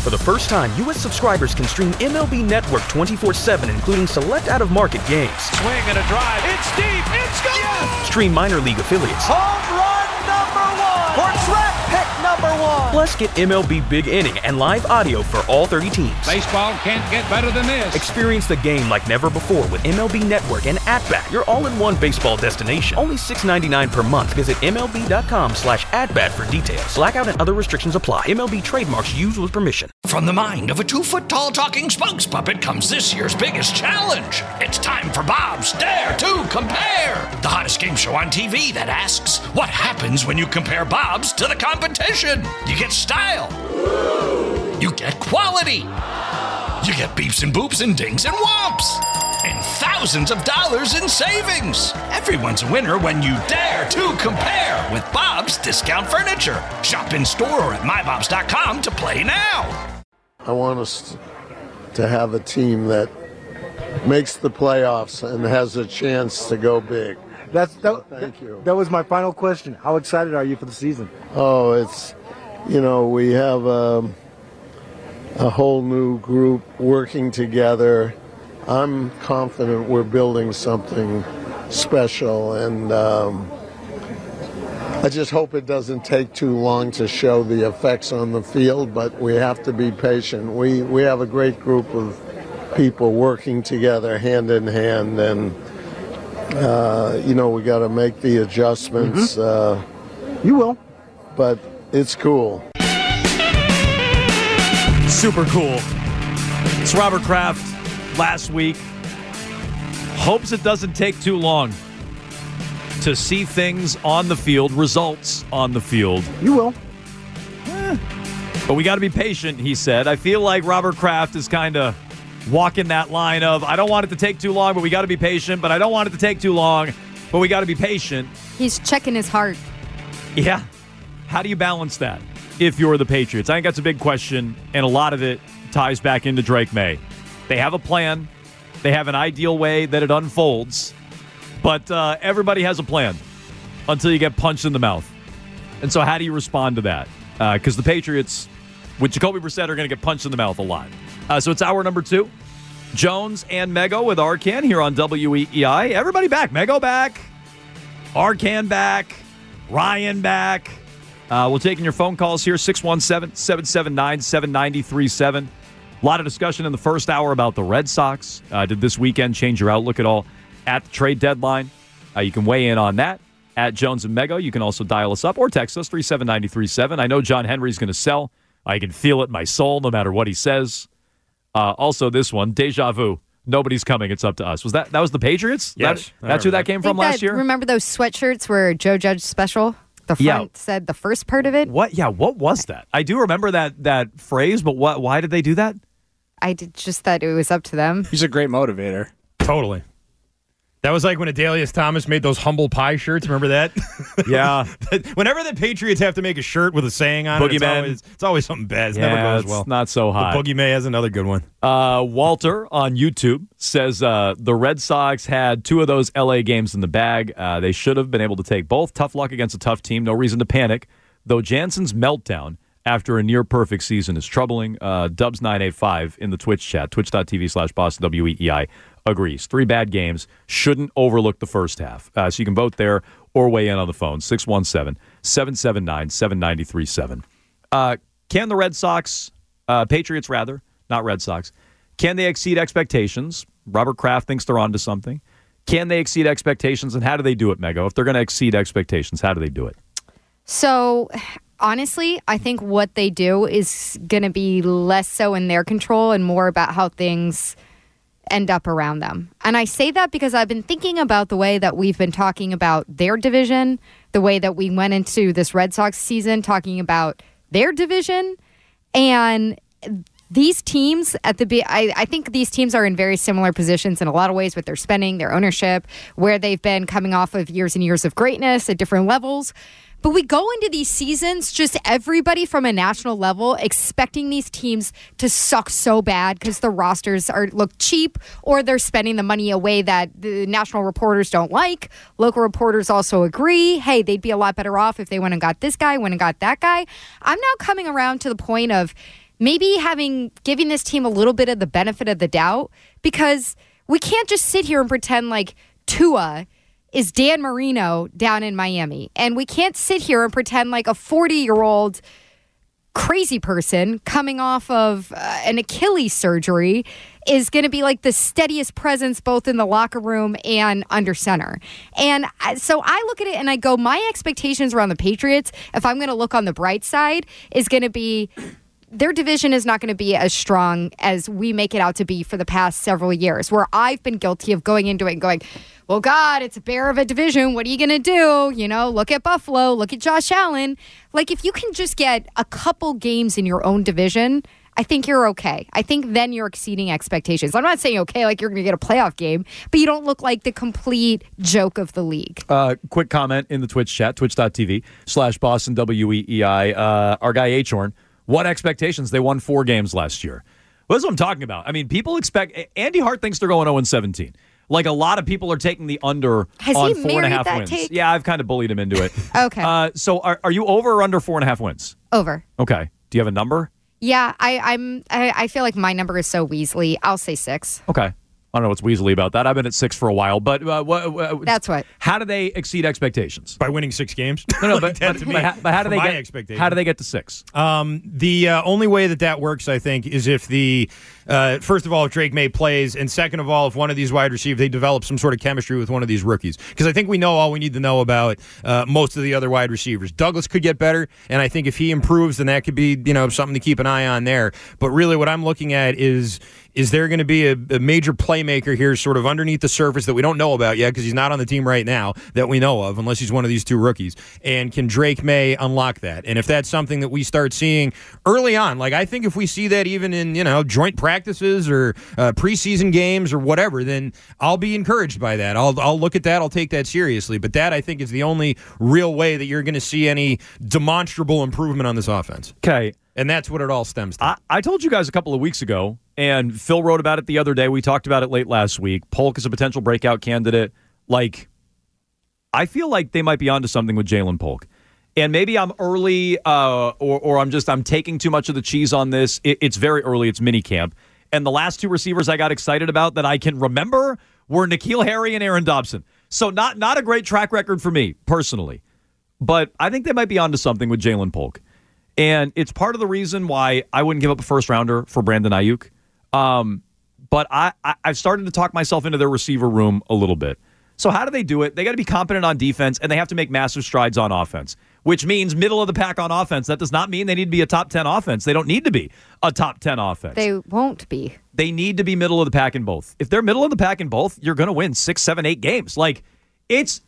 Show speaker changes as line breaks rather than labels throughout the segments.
For the first time, U.S. subscribers can stream MLB Network 24/7, including select out-of-market games.
Swing and a drive. It's deep. It's gone. Yes!
Stream minor league affiliates.
Home run number 1. Or draft pick number 1.
Plus, get MLB Big Inning and live audio for all 30 teams.
Baseball can't get better than this.
Experience the game like never before with MLB Network and At-Bat, your all-in-one baseball destination. Only $6.99 per month. Visit MLB.com/atbat for details. Blackout and other restrictions apply. MLB trademarks used with permission.
From the mind of a 2-foot-tall talking Spunks puppet comes this year's biggest challenge. It's time for Bob's Dare to Compare, the hottest game show on TV that asks, what happens when you compare Bob's to the competition? You get style. You get quality. You get beeps and boops and dings and whomps. And thousands of dollars in savings. Everyone's a winner when you dare to compare with Bob's Discount Furniture. Shop in store or at mybobs.com to play now.
I want us to have a team that makes the playoffs and has a chance to go big.
Thank you. That was my final question. How excited are you for the season?
Oh, it's, we have a whole new group working together. I'm confident we're building something special, and I just hope it doesn't take too long to show the effects on the field, but we have to be patient. We have a great group of people working together hand in hand, and we got to make the adjustments.
You will.
But it's cool.
Super cool. It's Robert Kraft last week. Hopes it doesn't take too long to see things on the field, results on the field.
You will.
But we got to be patient, he said. I feel like Robert Kraft is kind of walking that line of, I don't want it to take too long, but we got to be patient. But I don't want it to take too long, but we got to be patient.
He's checking his heart.
Yeah. How do you balance that if you're the Patriots? I think that's a big question, and a lot of it ties back into Drake May. They have a plan. They have an ideal way that it unfolds. But everybody has a plan until you get punched in the mouth. And so how do you respond to that? Because the Patriots, with Jacoby Brissett, are going to get punched in the mouth a lot. So it's hour number 2. Jones and Mego with Arcand here on WEEI. Everybody back. Mego back. Arcand back. Ryan back. We're taking your phone calls here, 617-779-7937. A lot of discussion in the first hour about the Red Sox. Did this weekend change your outlook at all at the trade deadline? You can weigh in on that at Jones and Mego. You can also dial us up or text us, 37937. I know John Henry's going to sell. I can feel it in my soul no matter what he says. Also, this one, deja vu. Nobody's coming. It's up to us. That was the Patriots?
Yes.
That's who that came from last year?
Remember those sweatshirts where Joe Judge special? The front said the first part of it.
What? Yeah, what was that? I do remember that phrase, but why did they do that?
I just thought it was up to them.
He's a great motivator.
Totally. That was like when Adelius Thomas made those humble pie shirts. Remember that?
Yeah.
Whenever the Patriots have to make a shirt with a saying on it, it's always something bad. It never goes well.
It's not so hot.
Boogie May has another good one.
Walter on YouTube says the Red Sox had 2 of those L.A. games in the bag. They should have been able to take both. Tough luck against a tough team. No reason to panic. Though Jansen's meltdown after a near-perfect season is troubling. Dubs985 in the Twitch chat, twitch.tv/BostonWEEI, agrees. 3 bad games. Shouldn't overlook the first half. So you can vote there or weigh in on the phone, 617-779-7937. Can the Red Sox, Patriots rather, not Red Sox, can they exceed expectations? Robert Kraft thinks they're onto something. Can they exceed expectations, and how do they do it, Mego? If they're going to exceed expectations, how do they do it?
So, honestly, I think what they do is going to be less so in their control and more about how things end up around them. And I say that because I've been thinking about the way that we've been talking about their division, the way that we went into this Red Sox season talking about their division, and these teams I think these teams are in very similar positions in a lot of ways with their spending, their ownership, where they've been coming off of years and years of greatness at different levels. But we go into these seasons, just everybody from a national level expecting these teams to suck so bad because the rosters look cheap, or they're spending the money a way that the national reporters don't like. Local reporters also agree, hey, they'd be a lot better off if they went and got this guy, went and got that guy. I'm now coming around to the point of maybe giving this team a little bit of the benefit of the doubt, because we can't just sit here and pretend like Tua is Dan Marino down in Miami. And we can't sit here and pretend like a 40-year-old crazy person coming off of an Achilles surgery is going to be like the steadiest presence both in the locker room and under center. And so I look at it and I go, my expectations around the Patriots, if I'm going to look on the bright side, is going to be their division is not going to be as strong as we make it out to be for the past several years, where I've been guilty of going into it and going, well, God, it's a bear of a division. What are you going to do? Look at Buffalo. Look at Josh Allen. Like, if you can just get a couple games in your own division, I think you're okay. I think then you're exceeding expectations. I'm not saying, okay, like you're going to get a playoff game, but you don't look like the complete joke of the league.
Quick comment in the Twitch chat, twitch.tv/BostonWEEI. Our guy H-Horn, what expectations? They won 4 games last year. Well, that's what I'm talking about. I mean, people expect – Andy Hart thinks they're going 0-17. Like, a lot of people are taking the under on 4.5 wins.
Take?
Yeah, I've kind of bullied him into it.
Okay.
So are you over or under 4.5 wins?
Over.
Okay. Do you have a number?
Yeah, I feel like my number is so Weasley. I'll say 6.
Okay. I don't know what's Weasley about that. I've been at 6 for a while, but
that's what.
How do they exceed expectations?
By winning 6 games.
No, but how do they get? How do they get to 6?
The only way that works, I think, is if first of all, if Drake May plays, and second of all, if one of these wide receivers, they develop some sort of chemistry with one of these rookies. Because I think we know all we need to know about most of the other wide receivers. Douglas could get better, and I think if he improves, then that could be something to keep an eye on there. But really, what I'm looking at is there going to be a major playmaker here sort of underneath the surface that we don't know about yet because he's not on the team right now that we know of, unless he's one of these 2 rookies? And can Drake May unlock that? And if that's something that we start seeing early on, like I think if we see that even in, joint practices or preseason games or whatever, then I'll be encouraged by that. I'll look at that. I'll take that seriously. But that, I think, is the only real way that you're going to see any demonstrable improvement on this offense.
Okay.
And that's what it all stems to.
I told you guys a couple of weeks ago, and Phil wrote about it the other day. We talked about it late last week. Polk is a potential breakout candidate. Like, I feel like they might be onto something with Jalen Polk. And maybe I'm early or I'm taking too much of the cheese on this. It's very early. It's mini camp. And the last 2 receivers I got excited about that I can remember were N'Keal Harry and Aaron Dobson. So not a great track record for me, personally. But I think they might be onto something with Jalen Polk. And it's part of the reason why I wouldn't give up a first-rounder for Brandon Ayuk. But I've started to talk myself into their receiver room a little bit. So how do they do it? They got to be competent on defense, and they have to make massive strides on offense, which means middle of the pack on offense. That does not mean they need to be a top 10 offense. They don't need to be a top 10 offense.
They won't be.
They need to be middle of the pack in both. If they're middle of the pack in both, you're going to win 6, 7, 8 games. Like, it's...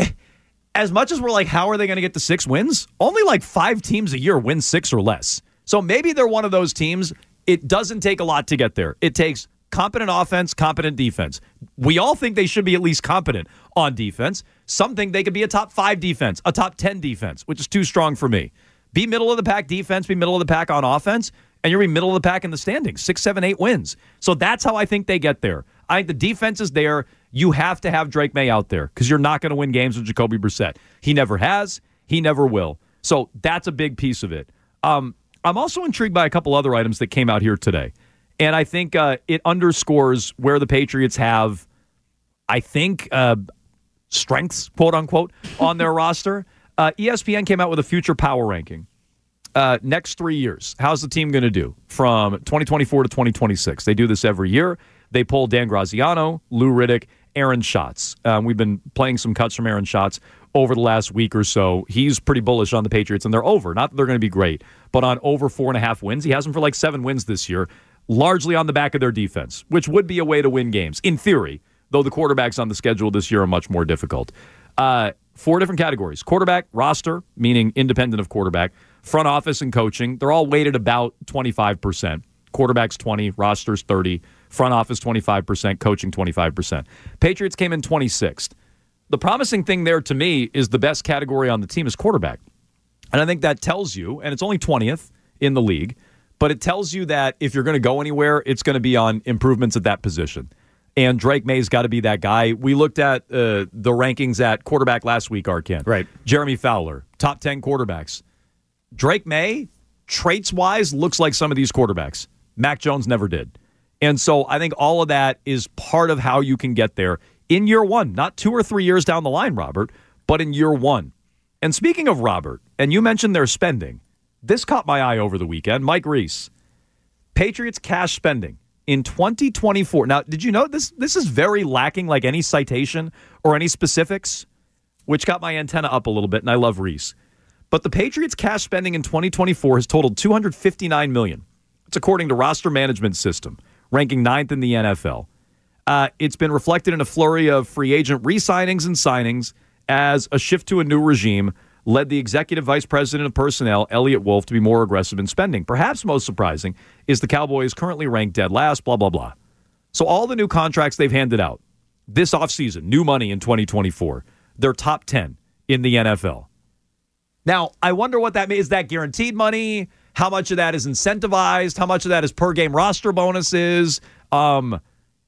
As much as we're like, how are they going to get to 6 wins? Only like 5 teams a year win 6 or less. So maybe they're one of those teams. It doesn't take a lot to get there. It takes competent offense, competent defense. We all think they should be at least competent on defense. Some think they could be a top 5 defense, a top 10 defense, which is too strong for me. Be middle of the pack defense, be middle of the pack on offense, and you're be middle of the pack in the standings. 6, 7, 8 wins. So that's how I think they get there. I think the defense is there. You have to have Drake May out there because you're not going to win games with Jacoby Brissett. He never has. He never will. So that's a big piece of it. I'm also intrigued by a couple other items that came out here today. And I think it underscores where the Patriots have, I think, strengths, quote unquote, on their roster. ESPN came out with a future power ranking. Next 3 years, how's the team going to do from 2024 to 2026? They do this every year. They pull Dan Graziano, Lou Riddick, Aaron Schatz. We've been playing some cuts from Aaron Schatz over the last week or so. He's pretty bullish on the Patriots, and they're over. Not that they're going to be great, but on over 4.5 wins. He has them for like 7 wins this year, largely on the back of their defense, which would be a way to win games, in theory, though the quarterbacks on the schedule this year are much more difficult. 4 different categories. Quarterback, roster, meaning independent of quarterback, front office and coaching. They're all weighted about 25%. Quarterbacks 20, rosters 30, front office 25%, coaching 25%. Patriots came in 26th. The promising thing there to me is the best category on the team is quarterback. And I think that tells you, and it's only 20th in the league, but it tells you that if you're going to go anywhere, it's going to be on improvements at that position. And Drake May's got to be that guy. We looked at the rankings at quarterback last week, Arkan.
Right.
Jeremy Fowler, top 10 quarterbacks. Drake May traits-wise, looks like some of these quarterbacks. Mac Jones never did. And so I think all of that is part of how you can get there in year one, not 2 or 3 years down the line, Robert, but in year one. And speaking of Robert, and you mentioned their spending, this caught my eye over the weekend. Mike Reese, Patriots cash spending in 2024. Now, did you know this is very lacking like any citation or any specifics, which got my antenna up a little bit, and I love Reese. But the Patriots cash spending in 2024 has totaled $259 million. It's according to Roster Management System, ranking 9th in the NFL. It's been reflected in a flurry of free agent re-signings and signings as a shift to a new regime led the executive vice president of personnel, Elliot Wolf, to be more aggressive in spending. Perhaps most surprising is the Cowboys currently ranked dead last, blah, blah, blah. So all the new contracts they've handed out this offseason, new money in 2024, they're top 10 in the NFL. Now, I wonder what that means. Is that guaranteed money? How much of that is incentivized? How much of that is per-game roster bonuses? And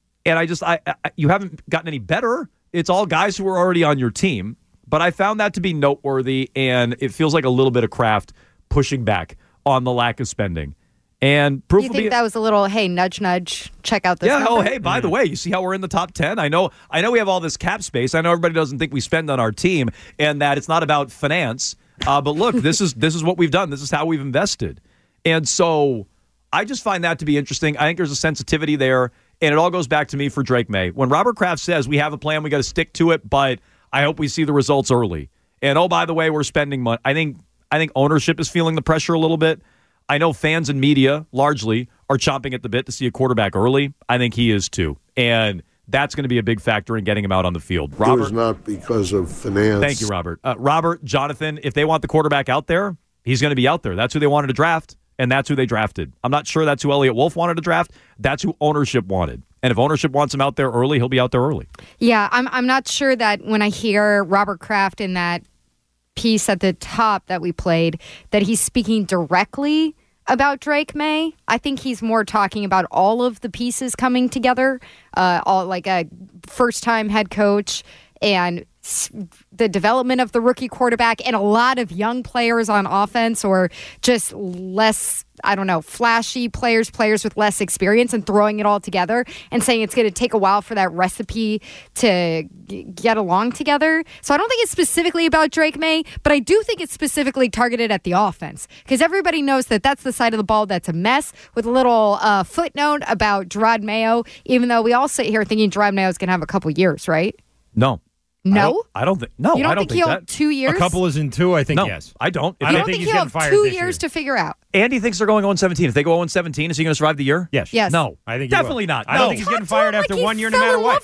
you haven't gotten any better. It's all guys who are already on your team. But I found that to be noteworthy, and it feels like a little bit of craft pushing back on the lack of spending. And proof
you think that was a little, hey, nudge, nudge, check out this number?
Oh, hey, by the way, you see how we're in the top 10? I know we have all this cap space. I know everybody doesn't think we spend on our team and that it's not about finance. But look, this is what we've done. This is how we've invested. And so I just find that to be interesting. I think there's a sensitivity there, and it all goes back to me for Drake May. When Robert Kraft says we have a plan, we got to stick to it, but I hope we see the results early. And, oh, by the way, we're spending money. I think ownership is feeling the pressure a little bit. I know fans and media, largely, are chomping at the bit to see a quarterback early. I think he is, too. And that's going to be a big factor in getting him out on the field. Robert,
it was not because of finance.
Thank you, Robert. Robert, Jonathan, if they want the quarterback out there, he's going to be out there. That's who they wanted to draft, and that's who they drafted. I'm not sure that's who Elliot Wolf wanted to draft. That's who ownership wanted. And if ownership wants him out there early, he'll be out there early.
Yeah, I'm not sure that when I hear Robert Kraft in that piece at the top that we played, that he's speaking directly about Drake May. I think he's more talking about all of the pieces coming together, all like a first-time head coach and the development of the rookie quarterback and a lot of young players on offense or just less, flashy players with less experience and throwing it all together and saying it's going to take a while for that recipe to get along together. So I don't think it's specifically about Drake May, but I do think it's specifically targeted at the offense because everybody knows that that's the side of the ball that's a mess with a little footnote about Jerod Mayo, even though we all sit here thinking Jerod Mayo is going to have a couple years, right?
No.
No?
I don't think. No,
you don't
I don't
think he'll
that.
have 2 years?
A couple is in 2, I think,
no,
yes.
I don't.
I don't think he'll have 2 years to figure out.
Andy thinks they're going 0-17. If they go 0-17, is he going to survive the year?
Yes.
No.
I think
definitely not.
I don't think he's getting fired after 1 year no matter what.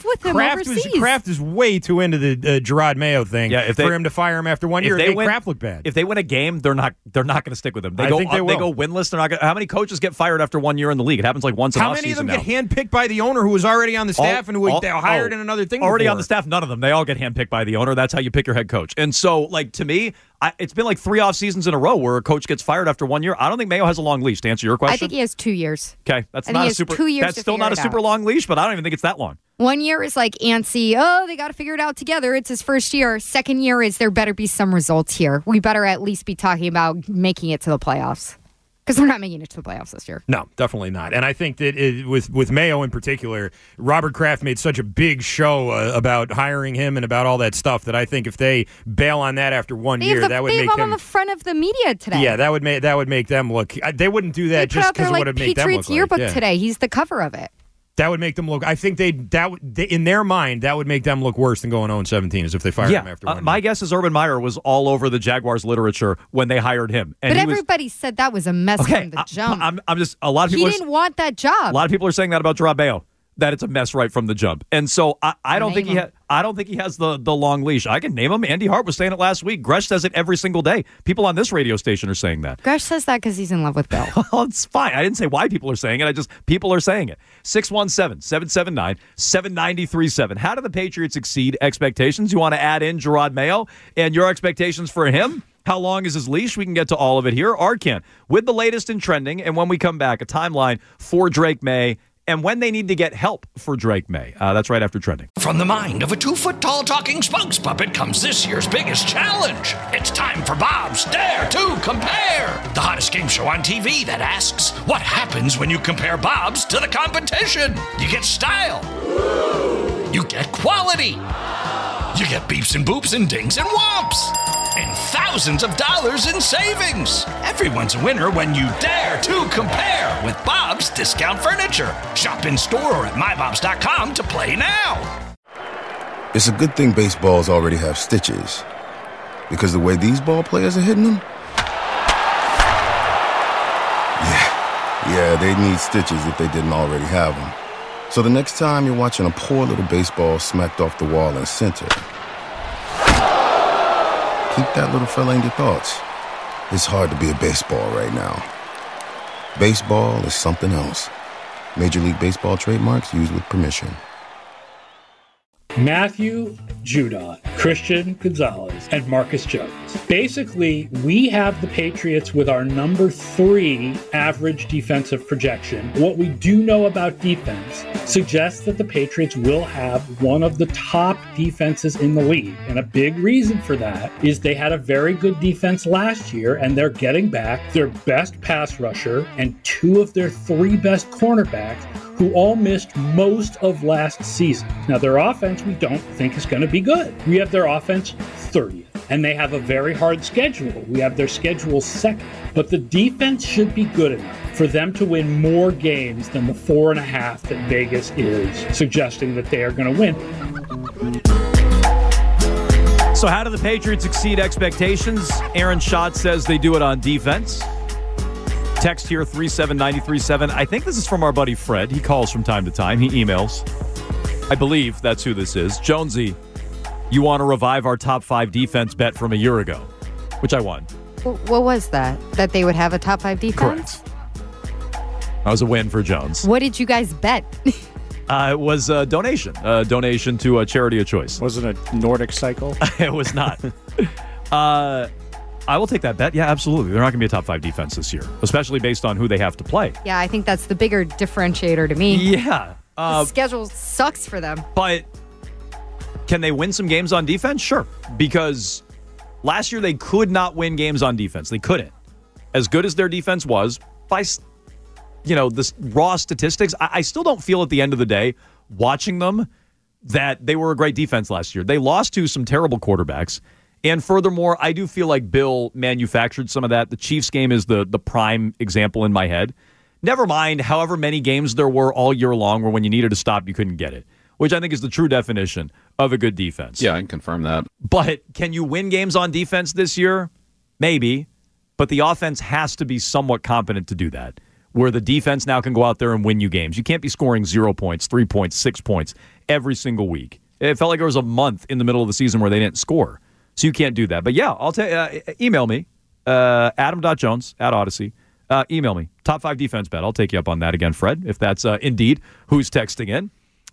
Kraft is way too into the Jerod Mayo thing for him to fire him after 1 year. Kraft look bad.
If they win a game, they're not going to stick with him. They
I
go
think they will.
They go winless. They're not gonna, how many coaches get fired after 1 year in the league? It happens like once in a season.
How many of them get handpicked by the owner who was already on the staff and who they hired in another thing
already
before?
On the staff? None of them. They all get handpicked by the owner. That's how you pick your head coach. And so, to me, it's been like 3 off seasons in a row where a coach gets fired after 1 year. I don't think Mayo has a long leash. To answer your question,
I think he has 2 years.
Okay, that's not a super.
2 years.
That's still not a super long leash, but I don't even think it's that long.
1 year is like antsy. Oh, they got to figure it out together. It's his first year. Second year is there better be some results here. We better at least be talking about making it to the playoffs. Because they're not making it to the playoffs this year.
No, definitely not. And I think that with Mayo in particular, Robert Kraft made such a big show about hiring him and about all that stuff that I think if they bail on that after 1 year, that would make him
on the front of the media today.
Yeah, that would make them look. They wouldn't do that just because it would have made them look
Patriots yearbook
like. Yeah.
today. He's the cover of it.
That would make them look. I think in their mind that would make them look worse than going 0-17 is if they fired him after 1 year.
My guess is Urban Meyer was all over the Jaguars literature when they hired him. And
but everybody said that was a mess from the jump.
I'm just a lot of people.
He didn't want that job.
A lot of people are saying that about Jerod Mayo, that it's a mess right from the jump. And so I don't think he has the long leash. I can name him. Andy Hart was saying it last week. Gresh says it every single day. People on this radio station are saying that.
Gresh says that because he's in love with Bill.
Well, it's fine. I didn't say why people are saying it. People are saying it. 617-779-7937. How do the Patriots exceed expectations? You want to add in Jerod Mayo and your expectations for him? How long is his leash? We can get to all of it here. Arcan with the latest in trending. And when we come back, a timeline for Drake May and when they need to get help for Drake May. That's right after Trending.
From the mind of a 2-foot-tall talking spokes puppet comes this year's biggest challenge. It's time for Bob's Dare to Compare, the hottest game show on TV that asks, what happens when you compare Bob's to the competition? You get style. You get quality. You get beeps and boops and dings and whomps. And thousands of dollars in savings. Everyone's a winner when you dare to compare with Bob's Discount Furniture. Shop in store or at mybobs.com to play now.
It's a good thing baseballs already have stitches. Because the way these ball players are hitting them? Yeah, they need stitches if they didn't already have them. So the next time you're watching a poor little baseball smacked off the wall in center, keep that little fella in your thoughts. It's hard to be a baseball right now. Baseball is something else. Major League Baseball trademarks used with permission.
Matthew Judon, Christian Gonzalez, and Marcus Jones. Basically, we have the Patriots with our number 3 average defensive projection. What we do know about defense suggests that the Patriots will have one of the top defenses in the league. And a big reason for that is they had a very good defense last year, and they're getting back their best pass rusher and 2 of their 3 best cornerbacks, who all missed most of last season. Now, their offense, we don't think is going to be good. We have their offense 30th, and they have a very hard schedule. We have their schedule 2nd, but the defense should be good enough for them to win more games than the 4.5 that Vegas is suggesting that they are going to win.
So how do the Patriots exceed expectations? Aaron Schatz says they do it on defense. Text here, 37937. I think this is from our buddy Fred. He calls from time to time. He emails. I believe that's who this is. Jonesy, you want to revive our top 5 defense bet from a year ago, which I won.
What was that? That they would have a top 5 defense?
Correct. That was a win for Jones.
What did you guys bet?
It was a donation. A donation to a charity of choice.
Was it a Nordic Cycle?
It was not. I will take that bet. Yeah, absolutely. They're not going to be a top 5 defense this year, especially based on who they have to play.
Yeah, I think that's the bigger differentiator to me.
Yeah.
The schedule sucks for them.
But can they win some games on defense? Sure. Because last year they could not win games on defense. They couldn't. As good as their defense was, by the raw statistics, I still don't feel at the end of the day, watching them, that they were a great defense last year. They lost to some terrible quarterbacks. And furthermore, I do feel like Bill manufactured some of that. The Chiefs game is the prime example in my head. Never mind however many games there were all year long where when you needed to stop, you couldn't get it, which I think is the true definition of a good defense.
Yeah, I can confirm that.
But can you win games on defense this year? Maybe. But the offense has to be somewhat competent to do that, where the defense now can go out there and win you games. You can't be scoring 0 points, 3 points, 6 points every single week. It felt like there was a month in the middle of the season where they didn't score. So you can't do that. But yeah, I'll email me, adam.jones@Odyssey. Email me. Top 5 defense bet. I'll take you up on that again, Fred, if that's indeed who's texting in.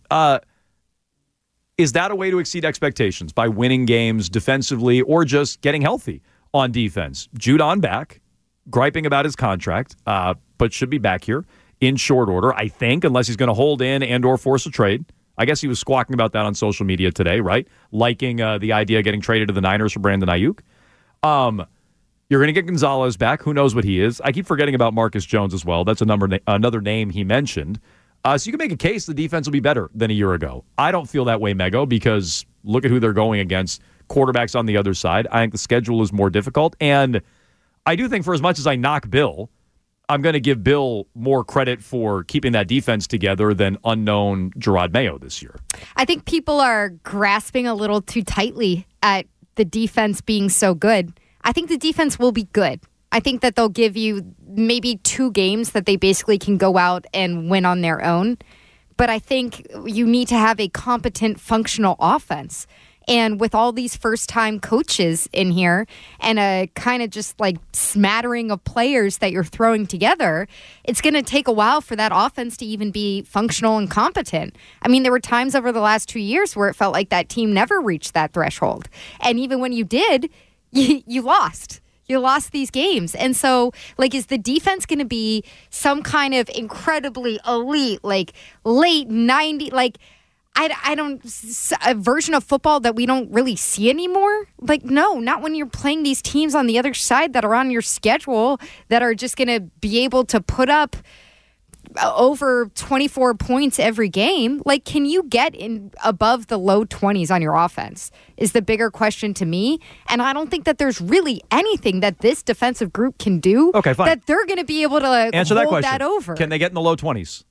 Is that a way to exceed expectations by winning games defensively or just getting healthy on defense? Judon back, griping about his contract, but should be back here in short order, I think, unless he's going to hold in and or force a trade. I guess he was squawking about that on social media today, right? Liking the idea of getting traded to the Niners for Brandon Ayuk. You're going to get Gonzalez back. Who knows what he is? I keep forgetting about Marcus Jones as well. That's another name he mentioned. So you can make a case the defense will be better than a year ago. I don't feel that way, Mego, because look at who they're going against. Quarterbacks on the other side. I think the schedule is more difficult. And I do think for as much as I knock Bill, I'm going to give Bill more credit for keeping that defense together than unknown Gerard Mayo this year.
I think people are grasping a little too tightly at the defense being so good. I think the defense will be good. I think that they'll give you maybe 2 games that they basically can go out and win on their own. But I think you need to have a competent, functional offense. And with all these first-time coaches in here and a kind of just like smattering of players that you're throwing together, it's going to take a while for that offense to even be functional and competent. I mean, there were times over the last 2 years where it felt like that team never reached that threshold. And even when you did, you lost. you lost these games. And so, like, is the defense going to be some kind of incredibly elite, like, late 90, like, I don't, a version of football that we don't really see anymore? Like, no, not when you're playing these teams on the other side that are on your schedule that are just going to be able to put up over 24 points every game. Like, can you get in above the low 20s on your offense is the bigger question to me. And I don't think that there's really anything that this defensive group can do that they're going to be able to
answer
hold
that question.
That over.
Can they get in the low 20s?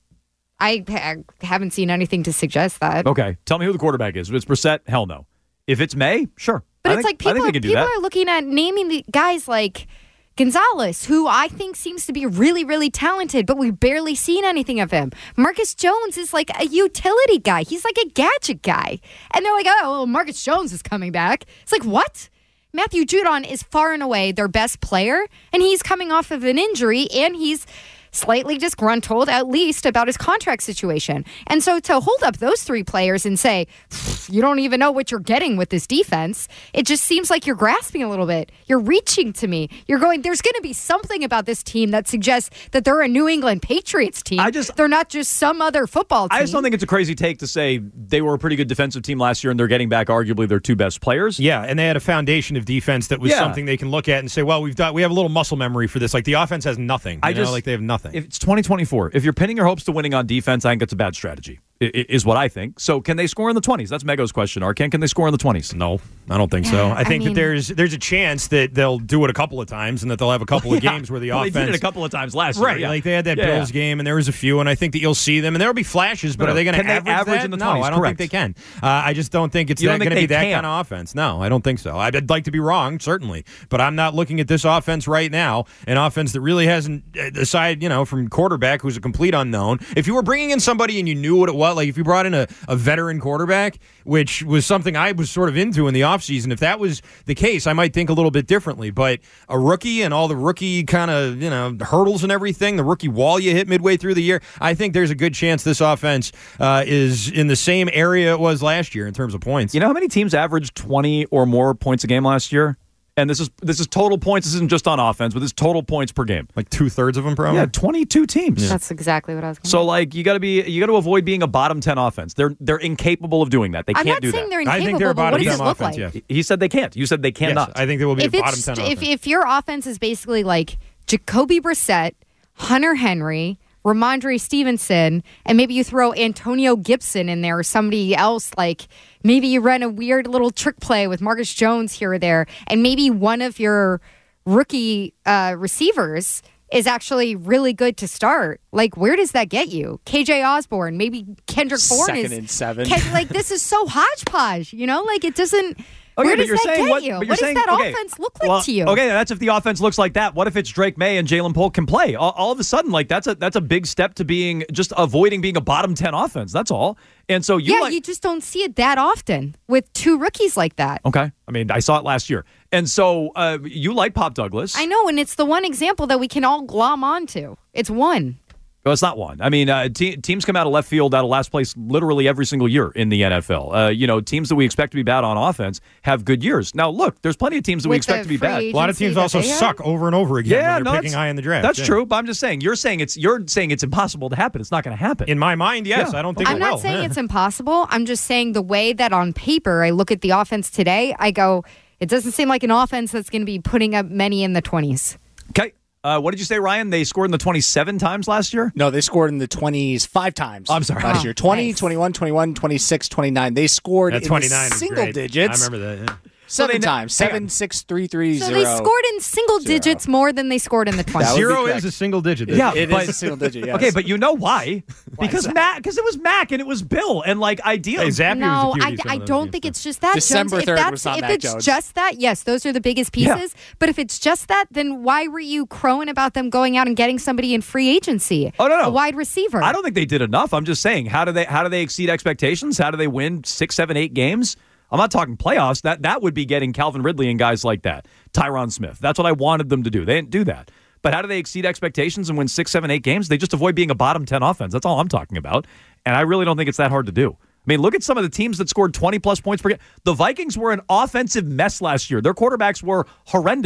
I haven't seen anything to suggest that.
Okay. Tell me who the quarterback is. If it's Brissett, hell no. If it's May, sure.
But it's like people are looking at naming the guys like Gonzalez, who I think seems to be really, really talented, but we've barely seen anything of him. Marcus Jones is like a utility guy. He's like a gadget guy. And they're like, oh, well, Marcus Jones is coming back. It's like, what? Matthew Judon is far and away their best player, and he's coming off of an injury, and he's slightly disgruntled, at least, about his contract situation. And so to hold up those three players and say, you don't even know what you're getting with this defense, it just seems like you're grasping a little bit. You're reaching to me. You're going, there's going to be something about this team that suggests that they're a New England Patriots team. They're not just some other football team.
I just don't think it's a crazy take to say they were a pretty good defensive team last year and they're getting back arguably their two best players.
Yeah, and they had a foundation of defense that was something they can look at and say, well, we have a little muscle memory for this. Like, the offense has nothing. Like they have nothing.
If it's 2024, if you're pinning your hopes to winning on defense, I think it's a bad strategy, is what I think. So can they score in the 20s? That's Mego's question. Arkan, can they score in the 20s?
No, I don't think so. I think that there's a chance that they'll do it a couple of times and that they'll have a couple of games where the offense...
They did it a couple of times last year.
Right, like they had that Bills game and there was a few, and I think that you'll see them, and there will be flashes, but are they going to average that?
In the 20s?
No, I don't think they can. I just don't think it's going to be that kind of offense. No, I don't think so. I'd like to be wrong, certainly, but I'm not looking at this offense right now, an offense that really hasn't, aside from quarterback, who's a complete unknown. If you were bringing in somebody and you knew what it was, like if you brought in a veteran quarterback, which was something I was sort of into in the offseason, if that was the case, I might think a little bit differently. But a rookie and all the rookie kind of, hurdles and everything, the rookie wall you hit midway through the year, I think there's a good chance this offense is in the same area it was last year in terms of points.
You know how many teams averaged 20 or more points a game last year? And this is total points. This isn't just on offense, but this is total points per game.
Like 2/3 of them, probably.
Yeah, 22 teams.
Yeah. That's exactly what I was going to say.
So, like, you got to avoid being a bottom 10 offense. They're incapable of doing that. They can't do that.
I'm not saying they're incapable.
I think they're a bottom 10
offense.
Like?
Yeah. He said they can't. You said they cannot.
Yes, I think they will be a bottom 10 offense.
If your offense is basically like Jacoby Brissett, Hunter Henry, Ramondre Stevenson, and maybe you throw Antonio Gibson in there or somebody else, like maybe you run a weird little trick play with Marcus Jones here or there, and maybe one of your rookie receivers is actually really good to start. Like, where does that get you? KJ Osborne, maybe Kendrick Bourne is...
Second and 7.
Like, this is so hodgepodge, like it doesn't... Where does that get you? What does that offense look like to you?
Okay, that's if the offense looks like that. What if it's Drake May and Jalen Polk can play? All of a sudden, like that's a big step to being just avoiding being a bottom 10 offense. That's all. And so you
just don't see it that often with two rookies like that.
Okay, I mean I saw it last year, and so you like Pop Douglas.
I know, and it's the one example that we can all glom onto. It's one.
Well, it's not one. I mean, teams come out of left field, out of last place, literally every single year in the NFL. Teams that we expect to be bad on offense have good years. Now, look, there's plenty of teams that we expect to be bad.
A lot of teams also suck over and over again when they're picking high in the draft.
That's true, but I'm just saying, you're saying it's impossible to happen. It's not going to happen.
In my mind, yes. I don't think it will.
I'm not saying it's impossible. I'm just saying the way that on paper I look at the offense today, I go, it doesn't seem like an offense that's going to be putting up many in the 20s.
Okay. What did you say, Ryan? They scored in the 27 times last year?
No, they scored in the 20s 5 times.
I'm sorry.
Last year. 20, 21, 21, 26, 29. They scored in the single digits.
I remember that.
7 times. 7, 6, 3, 3, 0.
So they scored in single digits more than they scored in the 20s.
0 is a single digit.
Yeah,
it is a single digit, yes.
Okay, but you know why? Because it was Mac and it was Bill and ideally.
Hey,
no, I don't think it's just that.
December 3rd was not Mac Jones.
If it's just that, yes, those are the biggest pieces. Yeah. But if it's just that, then why were you crowing about them going out and getting somebody in free agency?
Oh, no.
A wide receiver.
I don't think they did enough. I'm just saying, how do they exceed expectations? How do they win 6, 7, 8 games? I'm not talking playoffs. That would be getting Calvin Ridley and guys like that. Tyron Smith. That's what I wanted them to do. They didn't do that. But how do they exceed expectations and win 6, 7, 8 games? They just avoid being a bottom 10 offense. That's all I'm talking about. And I really don't think it's that hard to do. I mean, look at some of the teams that scored 20-plus points per game. The Vikings were an offensive mess last year. Their quarterbacks were horrendous.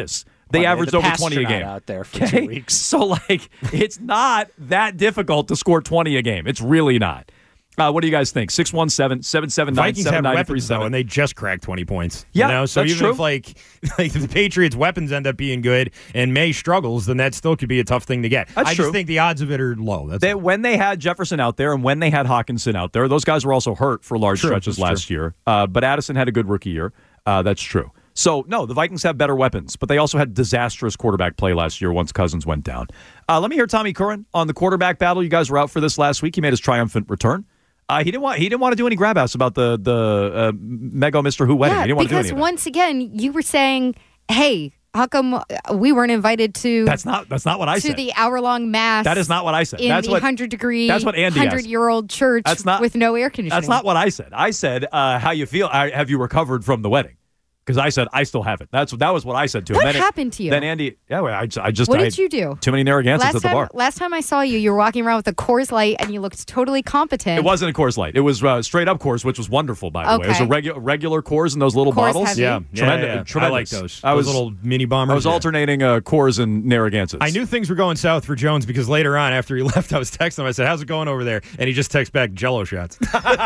They averaged over 20 a game
out there for 2 weeks.
So, it's not that difficult to score 20 a game. It's really not. What do you guys think? 617-779-7937.
Vikings have weapons, though, and they just cracked 20 points.
Yeah,
So
that's
even
true.
if the Patriots' weapons end up being good and May struggles, then that still could be a tough thing to get.
That's
I
true.
just think the odds of it are low.
When they had Jefferson out there and when they had Hawkinson out there, those guys were also hurt for large stretches last year. But Addison had a good rookie year. That's true. So, no, the Vikings have better weapons, but they also had disastrous quarterback play last year once Cousins went down. Let me hear Tommy Curran on the quarterback battle. You guys were out for this last week. He made his triumphant return. He didn't want to do any grab ass about the Mego Mr. Who wedding. He didn't want to do any of that.
Because once again, you were saying, "Hey, how come we weren't invited to?"
That's not what I said.
To the hour-long mass.
That is not what I said.
In
that's
the
what
100-degree,
That's what Andy asked.
100-year-old church with no air conditioning.
That's not what I said. I said, "How you feel? Have you recovered from the wedding?" Because I said I still have it. That was what I said to him.
What happened to you?
Then Andy, I just.
What did you do?
Too many Narragansetts at the bar.
Last time I saw you, you were walking around with a Coors Light, and you looked totally competent.
It wasn't a Coors Light. It was straight up Coors, which was wonderful, by the way. It was a regular Coors in those little
Coors
bottles.
heavy.
Yeah.
Tremendous.
I like those. Those little mini bombers.
I was alternating Coors and Narragansetts.
I knew things were going south for Jones because later on, after he left, I was texting him. I said, "How's it going over there?" And he just texts back, "Jello shots."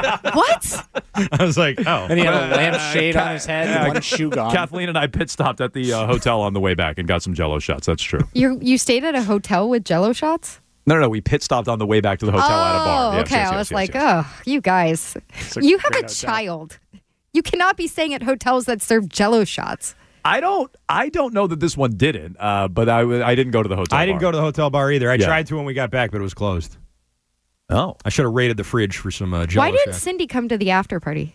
What?
I was like, "Oh."
And he had a lampshade on his head and one shoe gone.
Kathleen and I pit stopped at the hotel on the way back and got some Jello shots. That's true.
You stayed at a hotel with Jello shots?
No. We pit stopped on the way back to the hotel at a bar. Yes,
okay.
yes,
I
yes,
was
yes,
like,
yes.
oh, you guys. You have a child. You cannot be staying at hotels that serve Jello shots.
I don't know that this one didn't, but I didn't go to the hotel
I didn't go to the hotel bar either. I
Yeah.
tried to when we got back, but it was closed.
Oh.
I should have raided the fridge for some Jello
Why did
shots.
Cindy come to the after party?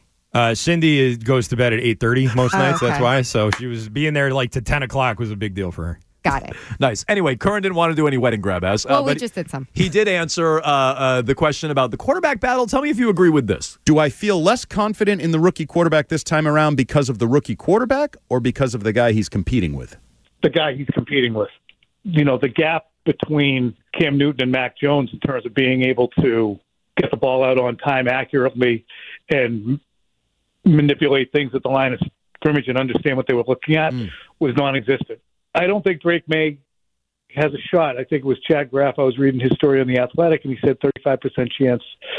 Cindy goes to bed at 8:30 most nights.
okay.
That's why. So she was being there to 10 o'clock was a big deal for her.
Got it.
Nice. Anyway, Curran didn't want to do any wedding grab ass.
Well, we
but
just did some.
He did answer the question about the quarterback battle. Tell me if you agree with this.
Do I feel less confident in the rookie quarterback this time around because of the rookie quarterback or because of the guy he's competing with?
The guy he's competing with. The gap between Cam Newton and Mac Jones in terms of being able to get the ball out on time accurately and manipulate things at the line of scrimmage and understand what they were looking at was non-existent. I don't think Drake May has a shot. I think it was Chad Graff. I was reading his story on The Athletic, and he said 35% chance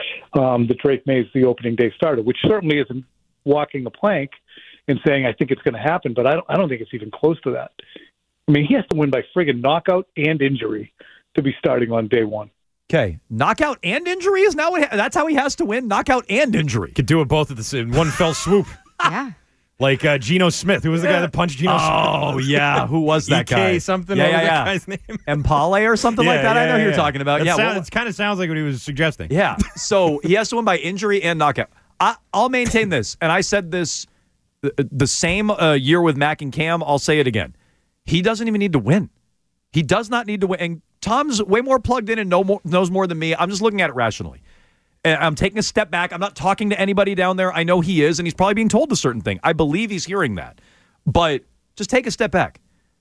that Drake May is the opening day starter, which certainly isn't walking a plank and saying I think it's going to happen, but I don't think it's even close to that. I mean, he has to win by friggin' knockout and injury to be starting on day one.
Okay, knockout and injury is now that's how he has to win. Knockout and injury.
Could do it both at the same one fell swoop.
Yeah.
Like Geno Smith. Who was the guy that punched Geno Smith?
Oh, yeah. Who was that guy?
EK something?
Yeah,
What was
yeah.
that guy's name?
Empale or something like that? I know who you're talking about.
It kind of sounds like what he was suggesting.
Yeah. So he has to win by injury and knockout. I'll maintain this, and I said this the same year with Mac and Cam. I'll say it again. He doesn't even need to win. He does not need to win. And Tom's way more plugged in and knows more than me. I'm just looking at it rationally. And I'm taking a step back. I'm not talking to anybody down there. I know he is, and he's probably being told a certain thing. I believe he's hearing that. But just take a step back.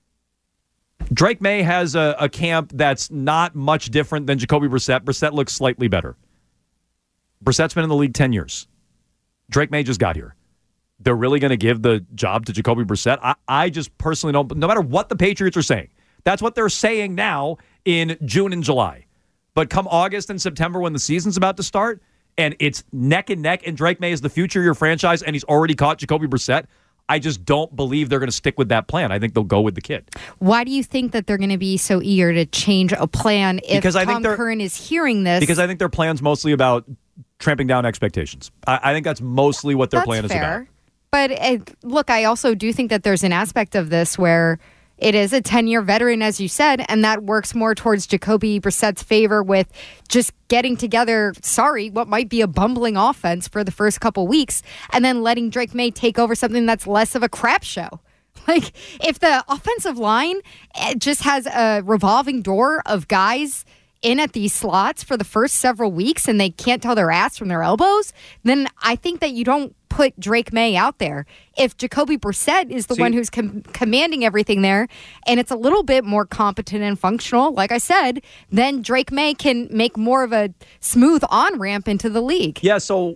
Drake May has a camp that's not much different than Jacoby Brissett. Brissett looks slightly better. Brissett's been in the league 10 years. Drake May just got here. They're really going to give the job to Jacoby Brissett? I just personally don't, no matter what the Patriots are saying. That's what they're saying now in June and July. But come August and September when the season's about to start and it's neck and neck and Drake May is the future of your franchise and he's already caught Jacoby Brissett, I just don't believe they're going to stick with that plan. I think they'll go with the kid.
Why do you think that they're going to be so eager to change a plan if
Because I
Tom
think
Curran is hearing this?
Because I think their plan's mostly about tramping down expectations. I think that's mostly what their plan is about.
But look, I also do think that there's an aspect of this where it is a 10-year veteran, as you said, and that works more towards Jacoby Brissett's favor with just getting together, what might be a bumbling offense for the first couple weeks, and then letting Drake May take over something that's less of a crap show. Like, if the offensive line just has a revolving door of guys in at these slots for the first several weeks and they can't tell their ass from their elbows, then I think that you don't put Drake May out there. If Jacoby Brissett is the one who's commanding everything there and it's a little bit more competent and functional, like I said, then Drake May can make more of a smooth on-ramp into the league.
Yeah, so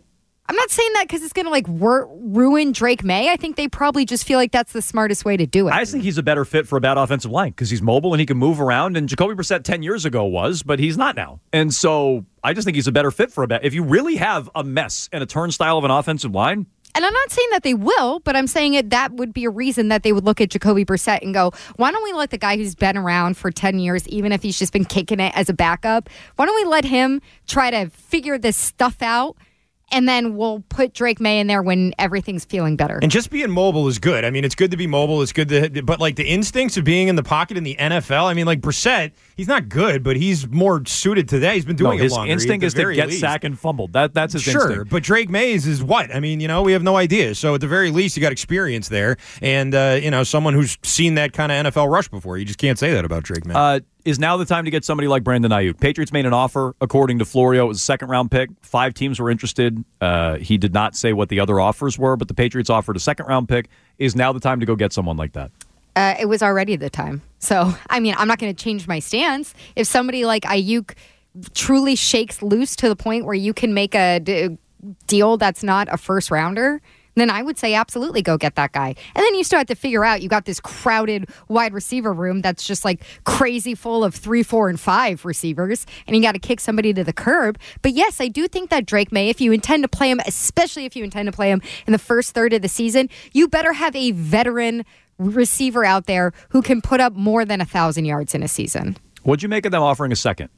I'm not saying that because it's going to ruin Drake May. I think they probably just feel like that's the smartest way to do it.
I just think he's a better fit for a bad offensive line because he's mobile and he can move around. And Jacoby Brissett 10 years ago was, but he's not now. And so I just think he's a better fit for a bad. If you really have a mess and a turnstile of an offensive line.
And I'm not saying that they will, but I'm saying that would be a reason that they would look at Jacoby Brissett and go, why don't we let the guy who's been around for 10 years, even if he's just been kicking it as a backup, why don't we let him try to figure this stuff out? And then we'll put Drake May in there when everything's feeling better.
And just being mobile is good. I mean, it's good to be mobile. It's good to, but like the instincts of being in the pocket in the NFL. I mean, like Brissett, he's not good, but he's more suited to that. He's been doing it longer.
His instinct is to get sacked and fumbled. That's his instinct.
Sure, but Drake Mays is what? I mean, we have no idea. So at the very least, you got experience there, and someone who's seen that kind of NFL rush before. You just can't say that about Drake May.
Is now the time to get somebody like Brandon Ayuk? Patriots made an offer, according to Florio. It was a second-round pick. 5 teams were interested. He did not say what the other offers were, but the Patriots offered a second-round pick. Is now the time to go get someone like that?
It was already the time. So, I mean, I'm not going to change my stance. If somebody like Ayuk truly shakes loose to the point where you can make a deal that's not a first-rounder, then I would say absolutely go get that guy. And then you still have to figure out you got this crowded wide receiver room that's just like crazy full of 3, 4, and 5 receivers, and you got to kick somebody to the curb. But yes, I do think that Drake May, if you intend to play him, especially if you intend to play him in the first third of the season, you better have a veteran receiver out there who can put up more than 1,000 yards in a season.
What'd you make of them offering a second?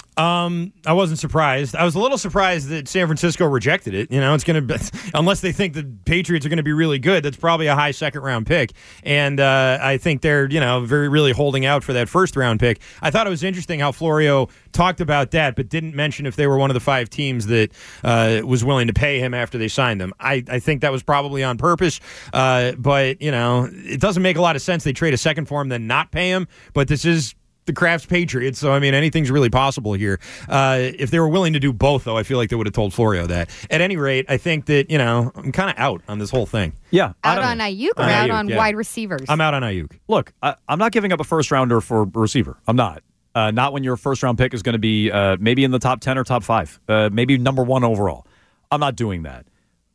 I wasn't surprised. I was a little surprised that San Francisco rejected it. It's going to be, unless they think the Patriots are going to be really good, that's probably a high second-round pick. And I think they're, really holding out for that first-round pick. I thought it was interesting how Florio talked about that, but didn't mention if they were one of the 5 teams that was willing to pay him after they signed him. I think that was probably on purpose. But, it doesn't make a lot of sense. They trade a second for him, then not pay him. But this is the Kraft's Patriots, so I mean anything's really possible here. If they were willing to do both, though, I feel like they would have told Florio that. At any rate, I think that I'm kind of out on this whole thing.
Yeah,
out on Ayuk or out on wide receivers?
I'm out on Ayuk.
Look, I'm not giving up a first rounder for a receiver. I'm not. Not when your first round pick is going to be maybe in the top 10 or top 5, maybe number 1 overall. I'm not doing that.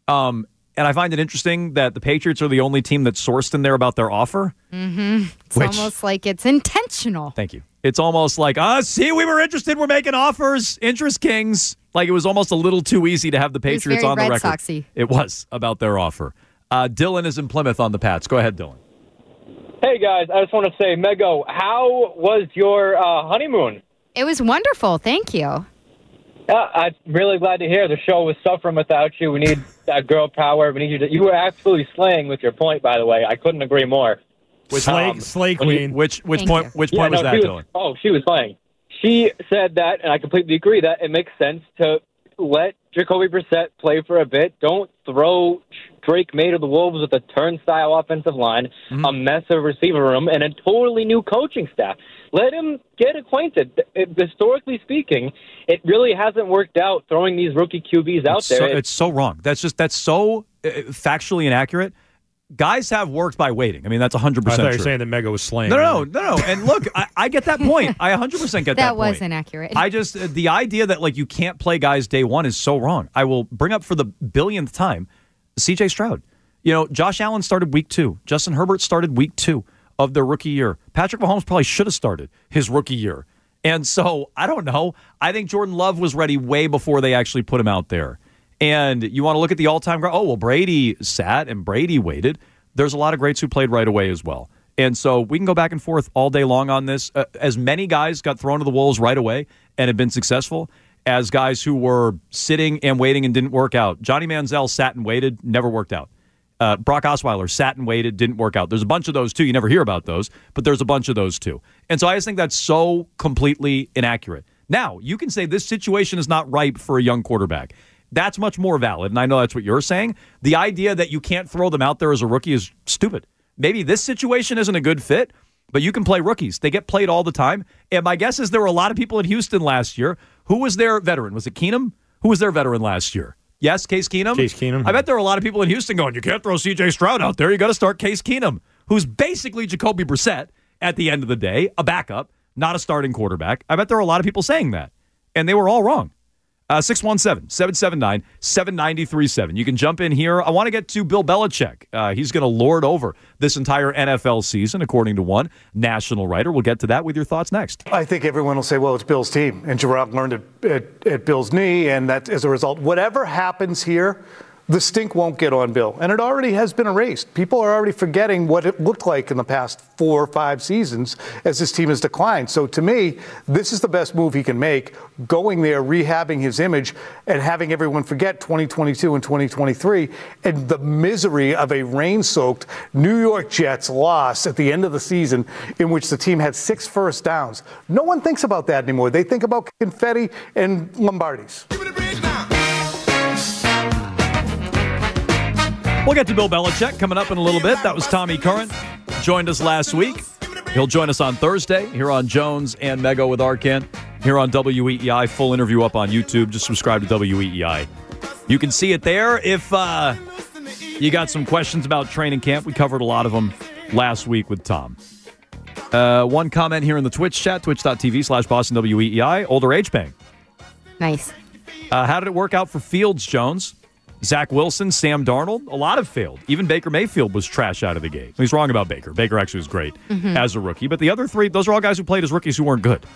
And I find it interesting that the Patriots are the only team that's sourced in there about their offer.
Mm-hmm. It's almost like it's intentional.
Thank you. It's almost like, see, we were interested. We're making offers. Interest kings. Like it was almost a little too easy to have the Patriots on the record.
Red Soxy.
It was about their offer. Dylan is in Plymouth on the Pats. Go ahead, Dylan.
Hey, guys. I just want to say, Mego, how was your honeymoon?
It was wonderful. Thank you.
I'm really glad to hear the show was suffering without you. We need that girl power. We need you. You were absolutely slaying with your point, by the way. I couldn't agree more.
Slay Queen.
Which point was that, Dylan?
She was slaying. She said that, and I completely agree that it makes sense to let Jacoby Brissett play for a bit. Don't throw Drake May to the Wolves with a turnstile offensive line, a mess of receiver room, and a totally new coaching staff. Let him get acquainted. Historically speaking, it really hasn't worked out throwing these rookie QBs out there.
It's so wrong. That's so factually inaccurate. Guys have worked by waiting. I mean, that's 100% true. I
thought you were saying that Mega was slaying.
No. And look, I get that point. I 100% get that point.
That was inaccurate.
The idea that you can't play guys day one is so wrong. I will bring up for the billionth time, C.J. Stroud. Josh Allen started week 2. Justin Herbert started week 2 of their rookie year. Patrick Mahomes probably should have started his rookie year. And so, I don't know. I think Jordan Love was ready way before they actually put him out there. And you want to look at the all-time great. Oh, well, Brady sat and Brady waited. There's a lot of greats who played right away as well. And so we can go back and forth all day long on this. As many guys got thrown to the wolves right away and have been successful as guys who were sitting and waiting and didn't work out. Johnny Manziel sat and waited, never worked out. Brock Osweiler sat and waited, didn't work out. There's a bunch of those, too. You never hear about those, but there's a bunch of those, too. And so I just think that's so completely inaccurate. Now, you can say this situation is not ripe for a young quarterback. That's much more valid, and I know that's what you're saying. The idea that you can't throw them out there as a rookie is stupid. Maybe this situation isn't a good fit, but you can play rookies. They get played all the time. And my guess is there were a lot of people in Houston last year. Who was their veteran? Was it Keenum? Who was their veteran last year? Yes, Case Keenum?
Case Keenum.
I bet there were a lot of people in Houston going, you can't throw C.J. Stroud out there. You got to start Case Keenum, who's basically Jacoby Brissett at the end of the day, a backup, not a starting quarterback. I bet there were a lot of people saying that, and they were all wrong. 617-779-7937. You can jump in here. I want to get to Bill Belichick. He's going to lord over this entire NFL season, according to one national writer. We'll get to that with your thoughts next.
I think everyone will say, well, it's Bill's team, and Gerard learned at Bill's knee, and that as a result, whatever happens here, the stink won't get on Bill. And it already has been erased. People are already forgetting what it looked like in the past 4 or 5 seasons as this team has declined. So to me, this is the best move he can make, going there, rehabbing his image, and having everyone forget 2022 and 2023 and the misery of a rain-soaked New York Jets loss at the end of the season in which the team had 6 first downs. No one thinks about that anymore. They think about confetti and Lombardis.
We'll get to Bill Belichick coming up in a little bit. That was Tommy Curran. Joined us last week. He'll join us on Thursday here on Jones and Mego with Arcand here on WEEI. Full interview up on YouTube. Just subscribe to WEEI. You can see it there. If you got some questions about training camp, we covered a lot of them last week with Tom. One comment here in the Twitch chat, twitch.tv/BostonWEEI. Older age bang.
Nice.
How did it work out for Fields, Jones? Zach Wilson, Sam Darnold, a lot have failed. Even Baker Mayfield was trash out of the gate. He's wrong about Baker. Baker actually was great as a rookie. But the other 3, those are all guys who played as rookies who weren't good.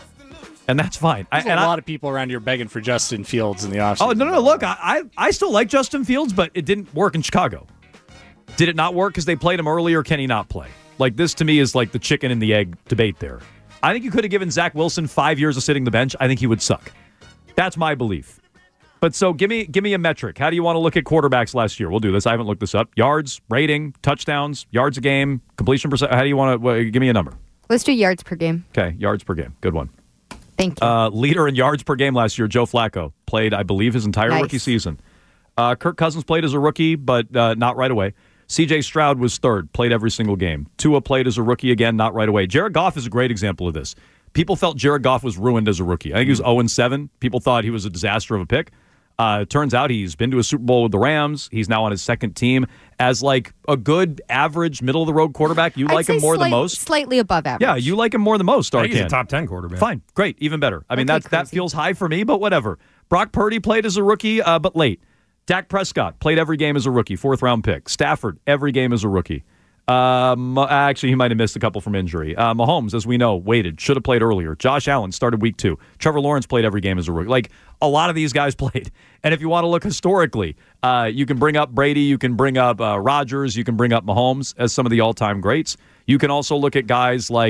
And that's fine.
There's a lot of people around here begging for Justin Fields in the offseason.
Oh, no. Look, I still like Justin Fields, but it didn't work in Chicago. Did it not work because they played him early, or can he not play? Like, this to me is like the chicken and the egg debate there. I think you could have given Zach Wilson 5 years of sitting the bench. I think he would suck. That's my belief. But so give me a metric. How do you want to look at quarterbacks last year? We'll do this. I haven't looked this up. Yards, rating, touchdowns, yards a game, completion percent. How do you want to give me a number?
Let's do yards per game.
Okay, yards per game. Good one.
Thank you.
Leader in yards per game last year, Joe Flacco. Played, I believe, his entire rookie season. Kirk Cousins played as a rookie, but not right away. C.J. Stroud was third, played every single game. Tua played as a rookie again, not right away. Jared Goff is a great example of this. People felt Jared Goff was ruined as a rookie. I think he was 0-7. People thought he was a disaster of a pick. Turns out he's been to a Super Bowl with the Rams. He's now on his second team as like a good, average, middle-of-the-road quarterback. You like him more than most?
Slightly above average.
Yeah, you like him more than most, Arcand.
He's a top 10 quarterback.
Fine, great, even better. I mean, that feels high for me, but whatever. Brock Purdy played as a rookie, but late. Dak Prescott played every game as a rookie, 4th-round pick. Stafford, every game as a rookie. Actually, he might have missed a couple from injury. Mahomes, as we know, waited. Should have played earlier. Josh Allen started week 2. Trevor Lawrence played every game as a rookie. Like, a lot of these guys played. And if you want to look historically, you can bring up Brady, you can bring up Rodgers, you can bring up Mahomes as some of the all-time greats. You can also look at guys like,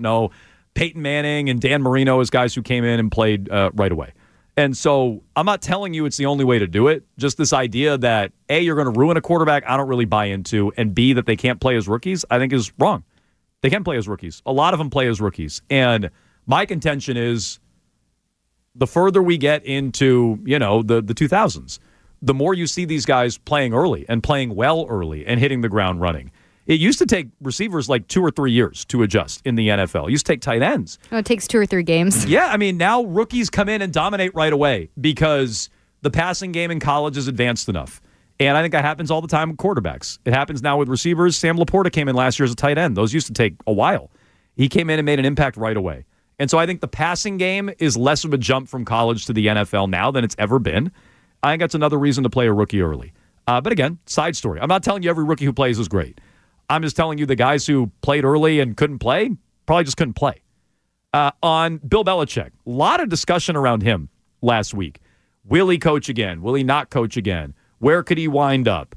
Peyton Manning and Dan Marino as guys who came in and played right away. And so I'm not telling you it's the only way to do it. Just this idea that, A, you're going to ruin a quarterback, I don't really buy into, and B, that they can't play as rookies, I think is wrong. They can play as rookies. A lot of them play as rookies. And my contention is the further we get into, the 2000s, the more you see these guys playing early and playing well early and hitting the ground running. It used to take receivers like 2 or 3 years to adjust in the NFL. It used to take tight ends.
Oh, it takes 2 or 3 games.
Yeah, I mean, now rookies come in and dominate right away because the passing game in college is advanced enough. And I think that happens all the time with quarterbacks. It happens now with receivers. Sam Laporta came in last year as a tight end. Those used to take a while. He came in and made an impact right away. And so I think the passing game is less of a jump from college to the NFL now than it's ever been. I think that's another reason to play a rookie early. But again, side story. I'm not telling you every rookie who plays is great. I'm just telling you the guys who played early and couldn't play probably just couldn't play. On Bill Belichick, a lot of discussion around him last week. Will he coach again? Will he not coach again? Where could he wind up?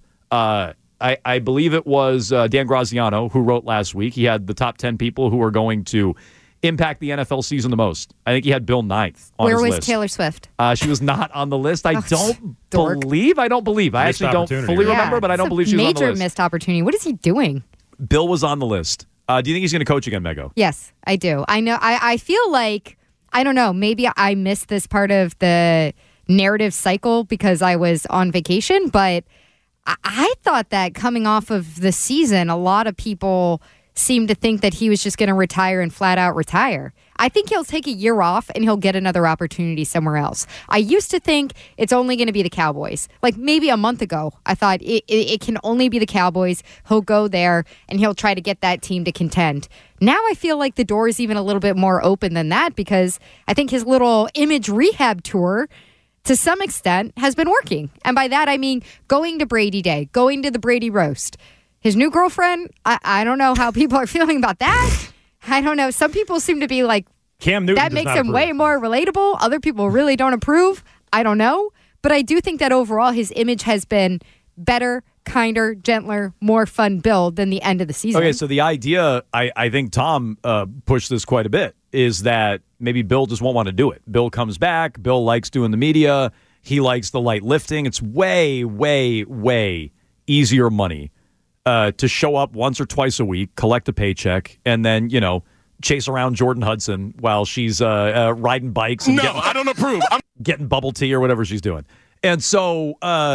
I believe it was Dan Graziano who wrote last week. He had the top 10 people who are going to impact the NFL season the most. I think he had Bill 9th on his list.
Where was Taylor Swift?
She was not on the list. I don't believe. I actually don't fully remember, but I don't believe she was on the list.
Major missed opportunity. What is he doing?
Bill was on the list. Do you think he's going to coach again, Mego?
Yes, I do. I know. I feel like, I don't know, maybe I missed this part of the narrative cycle because I was on vacation, but I thought that coming off of the season, a lot of people seemed to think that he was just going to retire and flat out retire. I think he'll take a year off and he'll get another opportunity somewhere else. I used to think it's only going to be the Cowboys. Like maybe a month ago, I thought it can only be the Cowboys. He'll go there and he'll try to get that team to contend. Now I feel like the door is even a little bit more open than that because I think his little image rehab tour to some extent, has been working. And by that, I mean going to Brady Day, going to the Brady Roast. His new girlfriend, I don't know how people are feeling about that. I don't know. Some people seem to be like,
Cam Newton
that makes him way more relatable. Other people really don't approve. I don't know. But I do think that overall his image has been better, kinder, gentler, more fun Bill than the end of the season.
Okay, so the idea, I think Tom pushed this quite a bit, is that maybe Bill just won't want to do it. Bill comes back. Bill likes doing the media. He likes the light lifting. It's way, way, way easier money to show up once or twice a week, collect a paycheck, and then, chase around Jordan Hudson while she's riding bikes. And
I don't approve. I'm
getting bubble tea or whatever she's doing. And so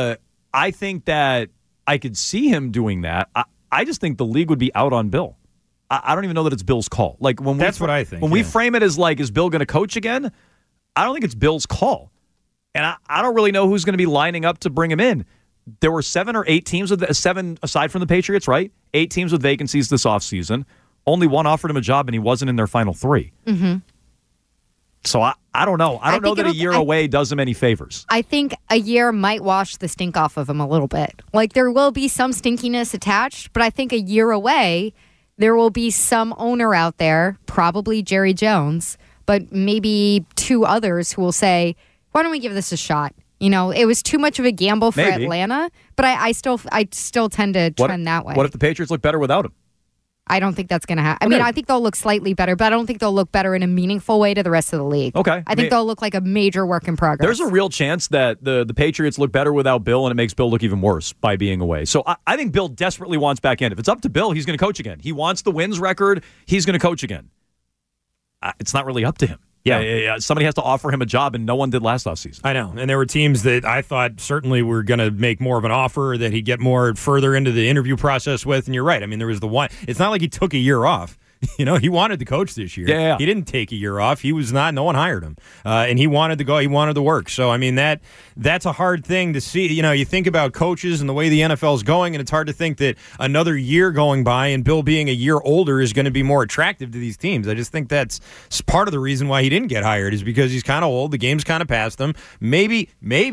I think that I could see him doing that. I just think the league would be out on Bill. I don't even know that it's Bill's call. Like
That's what I think.
When we frame it as like, is Bill going to coach again? I don't think it's Bill's call. And I don't really know who's going to be lining up to bring him in. There were 7 or 8 teams, seven aside from the Patriots, right? 8 teams with vacancies this offseason. Only one offered him a job, and he wasn't in their final 3.
Mm-hmm.
So I don't know. I don't know that a year away does him any favors.
I think a year might wash the stink off of him a little bit. Like, there will be some stinkiness attached, but I think a year away, there will be some owner out there, probably Jerry Jones, but maybe 2 others who will say, why don't we give this a shot? It was too much of a gamble for Atlanta, but I still tend to trend that way.
What if the Patriots look better without him?
I don't think that's going to happen. I mean, I think they'll look slightly better, but I don't think they'll look better in a meaningful way to the rest of the league.
Okay.
I think they'll look like a major work in progress.
There's a real chance that the Patriots look better without Bill, and it makes Bill look even worse by being away. So I think Bill desperately wants back in. If it's up to Bill, he's going to coach again. He wants the wins record. He's going to coach again. It's not really up to him. Yeah. Somebody has to offer him a job, and no one did last offseason.
I know. And there were teams that I thought certainly were going to make more of an offer, that he'd get more further into the interview process with. And you're right. I mean, there was the one. It's not like he took a year off. He wanted to coach this year.
Yeah.
He didn't take a year off. He was not. No one hired him, and he wanted to go. He wanted to work. So I mean that's a hard thing to see. You think about coaches and the way the NFL is going, and it's hard to think that another year going by and Bill being a year older is going to be more attractive to these teams. I just think that's part of the reason why he didn't get hired, is because he's kind of old. The game's kind of past him. Maybe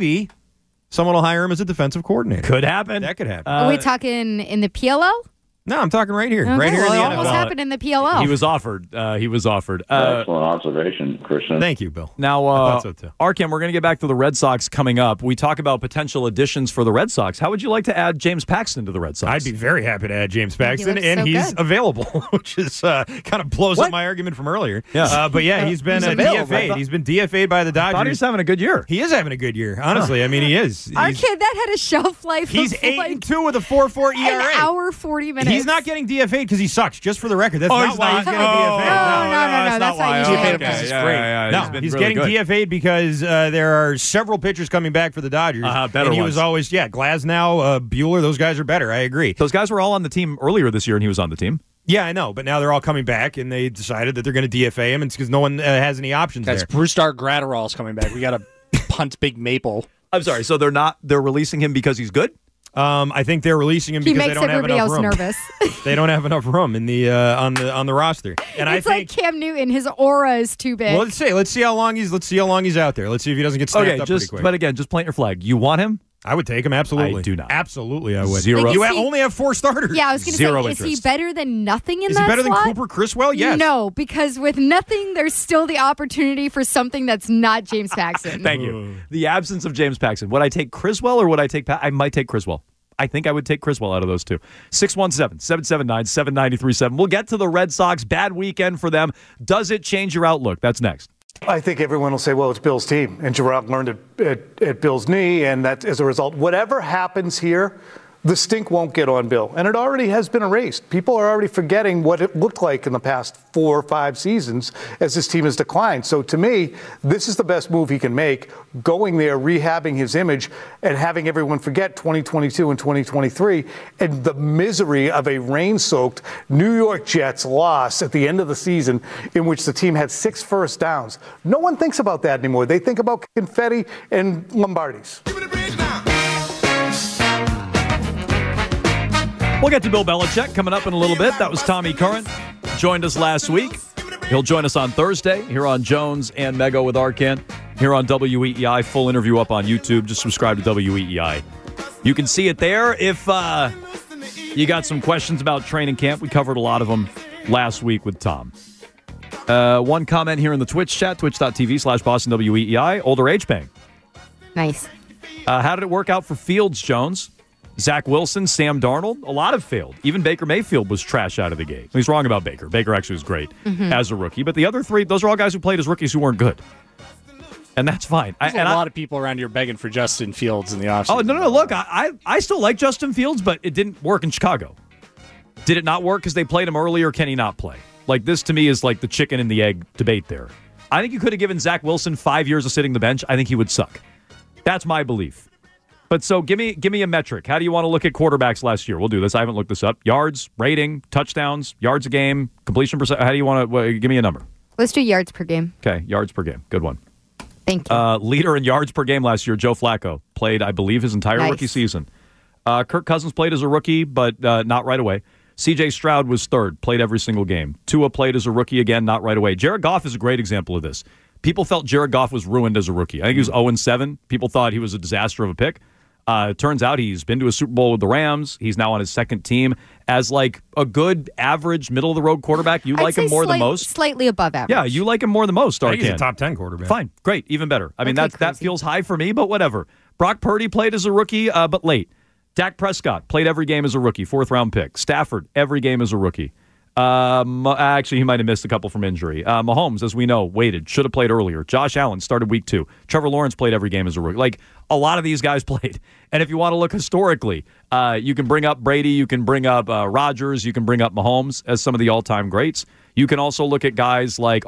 someone will hire him as a defensive coordinator.
Could happen.
That could happen.
Are we talking in the PLO?
No, I'm talking right here.
Okay.
Right here in the
it
NFL.
almost happened in the PLO.
He was offered.
Excellent observation, Christian.
Thank you, Bill.
Now,
I thought so too.
Arcam, we're going to get back to the Red Sox coming up. We talk about potential additions for the Red Sox. How would you like to add James Paxton to the Red Sox?
I'd be very happy to add James Paxton,
and
he's available, which is kind of blows up my argument from earlier.
Yeah.
But yeah, he's been DFA'd. He's been DFA'd by the Dodgers.
I thought he was having a good year.
He is having a good year, honestly. I mean, he is.
Arcade, that had a shelf life.
He's
of
8-2 with a 4.4 ERA.
An hour, 40 minutes.
He's not getting DFA'd because he sucks, just for the record. That's not why he's getting DFA'd.
No, that's not
usually.
No,
he's getting DFA'd because there are several pitchers coming back for the Dodgers.
Better
he
ones.
was always, Glasnow, Bueller, those guys are better. I agree.
Those guys were all on the team earlier this year, and he was on the team.
Yeah, I know, but now they're all coming back, and they decided that they're going to DFA him, and it's because no one has any options there.
Brusdar Gratterall's coming back. We got to punt Big Maple.
I'm sorry, so they're releasing him because he's good?
I think they're releasing him because they don't have enough room.
Nervous.
They don't have enough room in the on the roster. And
it's like Cam Newton. His aura is too big.
Well, let's see how long he's out there. Let's see if he doesn't get snapped up pretty quick.
But again, just plant your flag. You want him?
I would take him, absolutely.
I do not.
Absolutely, I would.
Zero.
You only have 4 starters.
Yeah, I was going to say, is he better than nothing in that slot?
Is he better than Cooper Criswell? Yes.
No, because with nothing, there's still the opportunity for something that's not James Paxton.
Thank you. The absence of James Paxton. Would I take Criswell or would I take I might take Criswell. I think I would take Criswell out of those two. 617-779-7937. We'll get to the Red Sox. Bad weekend for them. Does it change your outlook? That's next.
I think everyone will say, well, it's Bill's team. And Gerard learned it at Bill's knee. And that, as a result, whatever happens here, the stink won't get on Bill. And it already has been erased. People are already forgetting what it looked like in the past 4 or 5 seasons as this team has declined. So to me, this is the best move he can make, going there, rehabbing his image, and having everyone forget 2022 and 2023 and the misery of a rain-soaked New York Jets loss at the end of the season in which the team had 6 first downs. No one thinks about that anymore. They think about confetti and Lombardis.
We'll get to Bill Belichick coming up in a little bit. That was Tommy Curran. Joined us last week. He'll join us on Thursday here on Jones and Mego with Arcand. here on WEEI. Full interview up on YouTube. Just subscribe to WEEI. You can see it there. If you got some questions about training camp, we covered a lot of them last week with Tom. One comment here in the Twitch chat, twitch.tv/Boston WEEI. Older age bang.
Nice.
How did it work out for Fields, Jones? Zach Wilson, Sam Darnold, a lot have failed. Even Baker Mayfield was trash out of the gate. He's wrong about Baker. Baker actually was great as a rookie. But the other three, those are all guys who played as rookies who weren't good. And that's fine.
There's a lot of people around here begging for Justin Fields in the offseason.
Oh, no. Look, I still like Justin Fields, but it didn't work in Chicago. Did it not work because they played him early, or can he not play? Like, this to me is like the chicken and the egg debate there. I think you could have given Zach Wilson 5 years of sitting the bench. I think he would suck. That's my belief. But so give me a metric. How do you want to look at quarterbacks last year? We'll do this. I haven't looked this up. Yards, rating, touchdowns, yards a game, completion percent. How do you want to give me a number?
Let's do yards per game.
Okay, yards per game. Good one.
Thank you.
Leader in yards per game last year, Joe Flacco. Played, I believe, his entire rookie season. Kirk Cousins played as a rookie, but not right away. C.J. Stroud was third, played every single game. Tua played as a rookie again, not right away. Jared Goff is a great example of this. People felt Jared Goff was ruined as a rookie. I think he was 0-7. People thought he was a disaster of a pick. It turns out he's been to a Super Bowl with the Rams. He's now on his second team as like a good, average, middle-of-the-road quarterback. You like him more than most?
Slightly above average.
Yeah, you like him more than most,
I think he's
Arcan.
a top 10 quarterback.
Fine, great, even better. I mean, that feels high for me, but whatever. Brock Purdy played as a rookie, but late. Dak Prescott played every game as a rookie, fourth-round pick. Stafford, every game as a rookie. Actually, he might have missed a couple from injury. Mahomes, as we know, waited. Should have played earlier. Josh Allen started week 2. Trevor Lawrence played every game as a rookie. Like, a lot of these guys played. And if you want to look historically, you can bring up Brady, you can bring up Rodgers, you can bring up Mahomes as some of the all-time greats. You can also look at guys like,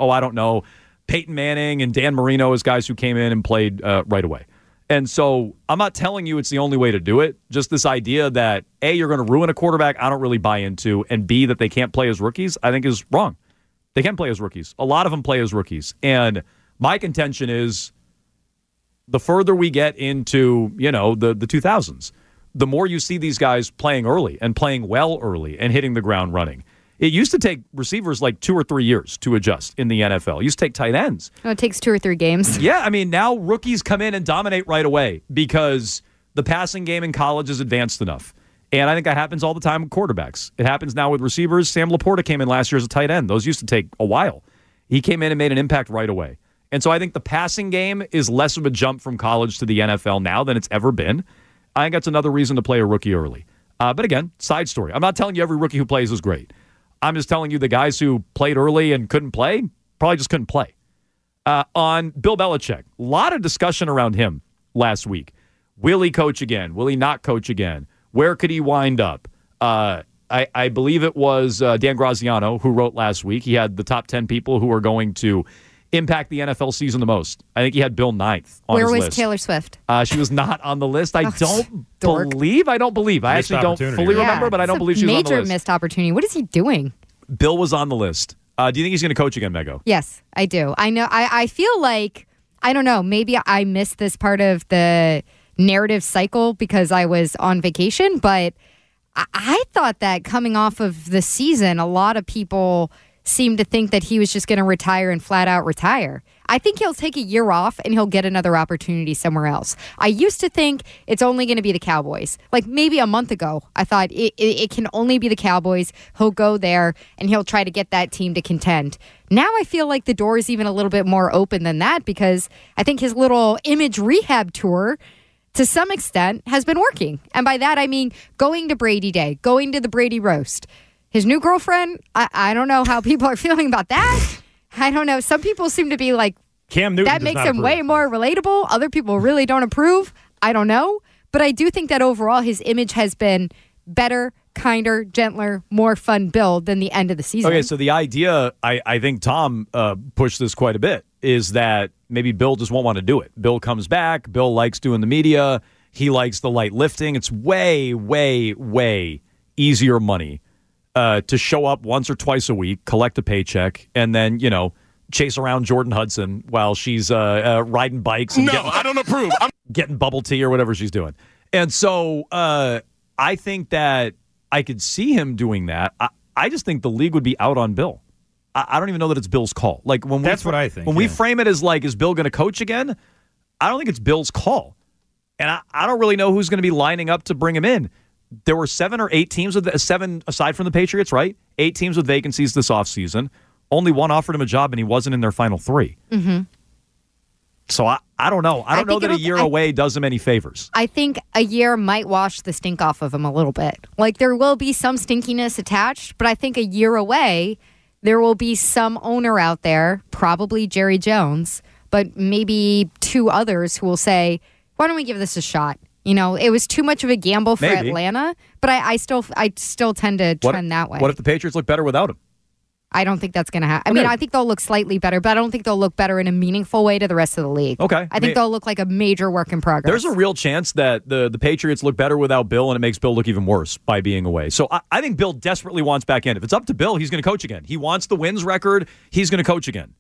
Peyton Manning and Dan Marino as guys who came in and played right away. And so I'm not telling you it's the only way to do it. Just this idea that, A, you're going to ruin a quarterback, I don't really buy into, and B, that they can't play as rookies, I think is wrong. They can play as rookies. A lot of them play as rookies. And my contention is the further we get into, the 2000s, the more you see these guys playing early and playing well early and hitting the ground running. It used to take receivers like 2 or 3 years to adjust in the NFL. It used to take tight ends.
It takes 2 or 3 games.
Yeah, I mean, now rookies come in and dominate right away because the passing game in college is advanced enough. And I think that happens all the time with quarterbacks. It happens now with receivers. Sam Laporta came in last year as a tight end. Those used to take a while. He came in and made an impact right away. And so I think the passing game is less of a jump from college to the NFL now than it's ever been. I think that's another reason to play a rookie early. But again, side story. I'm not telling you every rookie who plays is great. I'm just telling you the guys who played early and couldn't play probably just couldn't play. On Bill Belichick, a lot of discussion around him last week. Will he coach again? Will he not coach again? Where could he wind up? I believe it was Dan Graziano who wrote last week. He had the top 10 people who are going to impact the NFL season the most. I think he had Bill 9th on his list.
Where was Taylor Swift?
She was not on the list. I don't believe. I actually don't fully remember, but I don't believe she was on the list.
Major missed opportunity. What is he doing?
Bill was on the list. Do you think he's going to coach again, Mego?
Yes, I do. I know. I feel like, I don't know, maybe I missed this part of the narrative cycle because I was on vacation, but I thought that coming off of the season, a lot of people seemed to think that he was just going to retire and flat out retire. I think he'll take a year off and he'll get another opportunity somewhere else. I used to think it's only going to be the Cowboys. Like maybe a month ago, I thought it can only be the Cowboys. He'll go there and he'll try to get that team to contend. Now I feel like the door is even a little bit more open than that because I think his little image rehab tour to some extent has been working. And by that, I mean going to Brady Day, going to the Brady Roast. His new girlfriend, I don't know how people are feeling about that. I don't know. Some people seem to be like,
Cam Newton
that makes him way more relatable. Other people really don't approve. I don't know. But I do think that overall his image has been better, kinder, gentler, more fun build than the end of the season.
Okay, so the idea, I think Tom pushed this quite a bit, is that maybe Bill just won't want to do it. Bill comes back. Bill likes doing the media. He likes the light lifting. It's way, way, way easier money to show up once or twice a week, collect a paycheck, and then, chase around Jordan Hudson while she's riding bikes. And
I don't approve. I'm
getting bubble tea or whatever she's doing. And so I think that I could see him doing that. I just think the league would be out on Bill. I don't even know that it's Bill's call. Like
That's what I think.
When we frame it as like, is Bill going to coach again? I don't think it's Bill's call. And I don't really know who's going to be lining up to bring him in. There were 7 or 8 teams with seven aside from the Patriots, right? 8 teams with vacancies this offseason. Only one offered him a job, and he wasn't in their final 3.
Mm-hmm.
So I don't know. I don't know that a year away does him any favors.
I think a year might wash the stink off of him a little bit. Like, there will be some stinkiness attached, but I think a year away, there will be some owner out there, probably Jerry Jones, but maybe 2 others who will say, why don't we give this a shot? You know, it was too much of a gamble for Atlanta, but I still tend to trend that way.
What if the Patriots look better without him?
I don't think that's going to happen. I mean, I think they'll look slightly better, but I don't think they'll look better in a meaningful way to the rest of the league.
Okay.
I think they'll look like a major work in progress.
There's a real chance that the Patriots look better without Bill, and it makes Bill look even worse by being away. So I think Bill desperately wants back in. If it's up to Bill, he's going to coach again. He wants the wins record. He's going to coach again.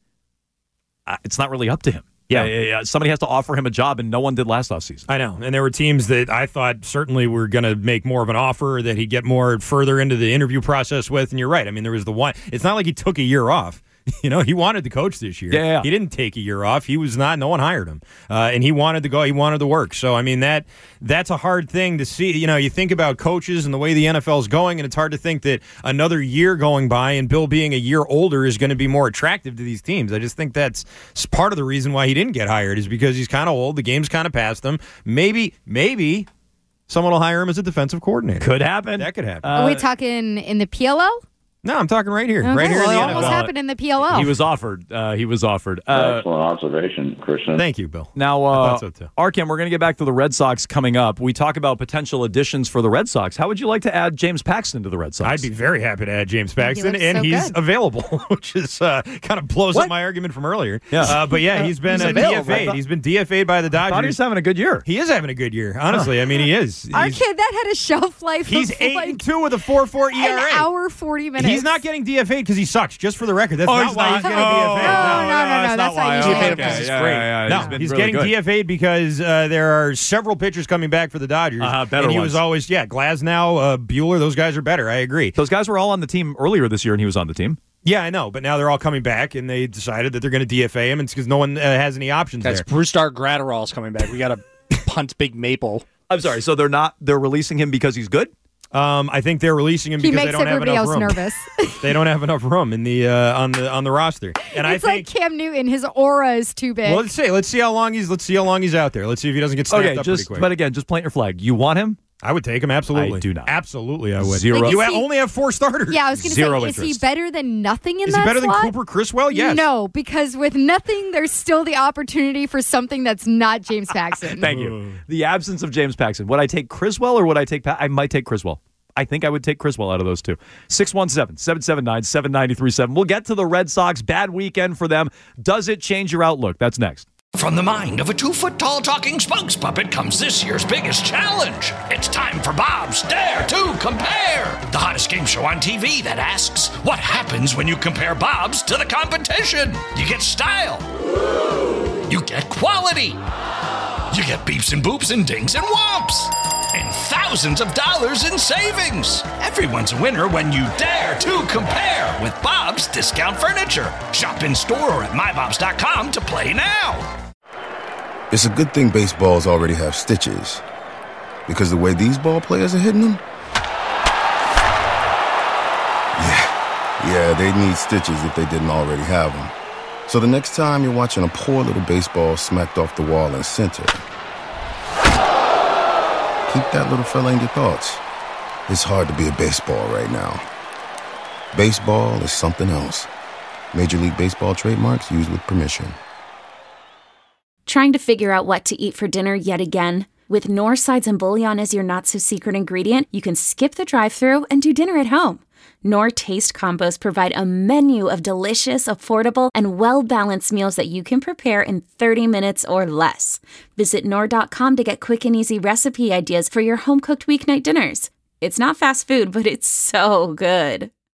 It's not really up to him. Yeah. Somebody has to offer him a job, and no one did last offseason.
I know. And there were teams that I thought certainly were going to make more of an offer, that he'd get more further into the interview process with. And you're right. I mean, there was the one. It's not like he took a year off. You know, he wanted to coach this year.
Yeah.
He didn't take a year off. He was not. No one hired him. And he wanted to go. He wanted to work. So, I mean, that's a hard thing to see. You know, you think about coaches and the way the NFL is going, and it's hard to think that another year going by and Bill being a year older is going to be more attractive to these teams. I just think that's part of the reason why he didn't get hired, is because he's kind of old. The game's kind of past him. Maybe someone will hire him as a defensive coordinator.
Could happen.
That could happen.
Are we talking in the PLL?
No, I'm talking right here.
Okay,
right here in the
it
NFL.
almost happened in the PLL.
He was offered.
Excellent observation, Christian.
Thank you, Bill.
Now,
I thought so too.
Arkem, we're going to get back to the Red Sox coming up. We talk about potential additions for the Red Sox. How would you like to add James Paxton to the Red Sox?
I'd be very happy to add James Paxton,
looks
and
so
he's
good.
available, which is kind of blows up my argument from earlier.
Yeah.
But yeah, he's been DFA'd. He's been DFA'd by the Dodgers.
I thought he was having a good year.
He is having a good year. Honestly, I mean, he is.
Our kid, that had a shelf life.
He's
of
8-2 with a 4.4 ERA.
An hour, 40 minutes.
He's not getting DFA'd because he sucks. Just for the record, that's not why he's getting DFA'd.
No, that's why you
DFA'd
DFA'd.
He's great.
No, he's getting DFA'd because there are several pitchers coming back for the Dodgers.
Better
and he
ones.
was always, Glasnow, Bueller, those guys are better. I agree.
Those guys were all on the team earlier this year, and he was on the team.
Yeah, I know, but now they're all coming back, and they decided that they're going to DFA him, and it's because no one has any options
That's
there.
Brusdar Gratterall's coming back. We got to punt Big Maple.
I'm sorry, so they're releasing him because he's good?
I think they're releasing him
He
because
makes
they don't have
everybody
enough
else
room.
nervous.
They don't have enough room in the on the roster, and
It's like Cam Newton. His aura is too big.
Well, let's see how long he's out there. Let's see if he doesn't get snapped up pretty quick.
But again, just plant your flag. You want him?
I would take him, absolutely.
I do not.
Absolutely, I would.
Zero.
Like,
You
is he-
only have 4 starters.
Yeah, I was going to
Zero
say, is he
interest.
better than nothing in
Is
that
he better
slot?
than Cooper Criswell? Yes.
No, because with nothing, there's still the opportunity for something that's not James Paxton.
Thank you. The absence of James Paxton. Would I take Criswell or would I take I might take Criswell. I think I would take Criswell out of those two. 617-779-7937. We'll get to the Red Sox. Bad weekend for them. Does it change your outlook? That's next.
From the mind of a 2-foot-tall talking spokes puppet comes this year's biggest challenge. It's time for Bob's Dare to Compare, the hottest game show on TV that asks, what happens when you compare Bob's to the competition? You get style. You get quality. You get beeps and boops and dings and whomps. And thousands of dollars in savings. Everyone's a winner when you dare to compare with Bob's Discount Furniture. Shop in store or at mybobs.com to play now.
It's a good thing baseballs already have stitches. Because the way these ball players are hitting them? Yeah, they'd need stitches if they didn't already have them. So the next time you're watching a poor little baseball smacked off the wall in center, keep that little fella in your thoughts. It's hard to be a baseball right now. Baseball is something else. Major League Baseball trademarks used with permission.
Trying to figure out what to eat for dinner yet again? With Knorr Sides and Bouillon as your not-so-secret ingredient, you can skip the drive-thru and do dinner at home. Knorr Taste Combos provide a menu of delicious, affordable, and well-balanced meals that you can prepare in 30 minutes or less. Visit Knorr.com to get quick and easy recipe ideas for your home-cooked weeknight dinners. It's not fast food, but it's so good.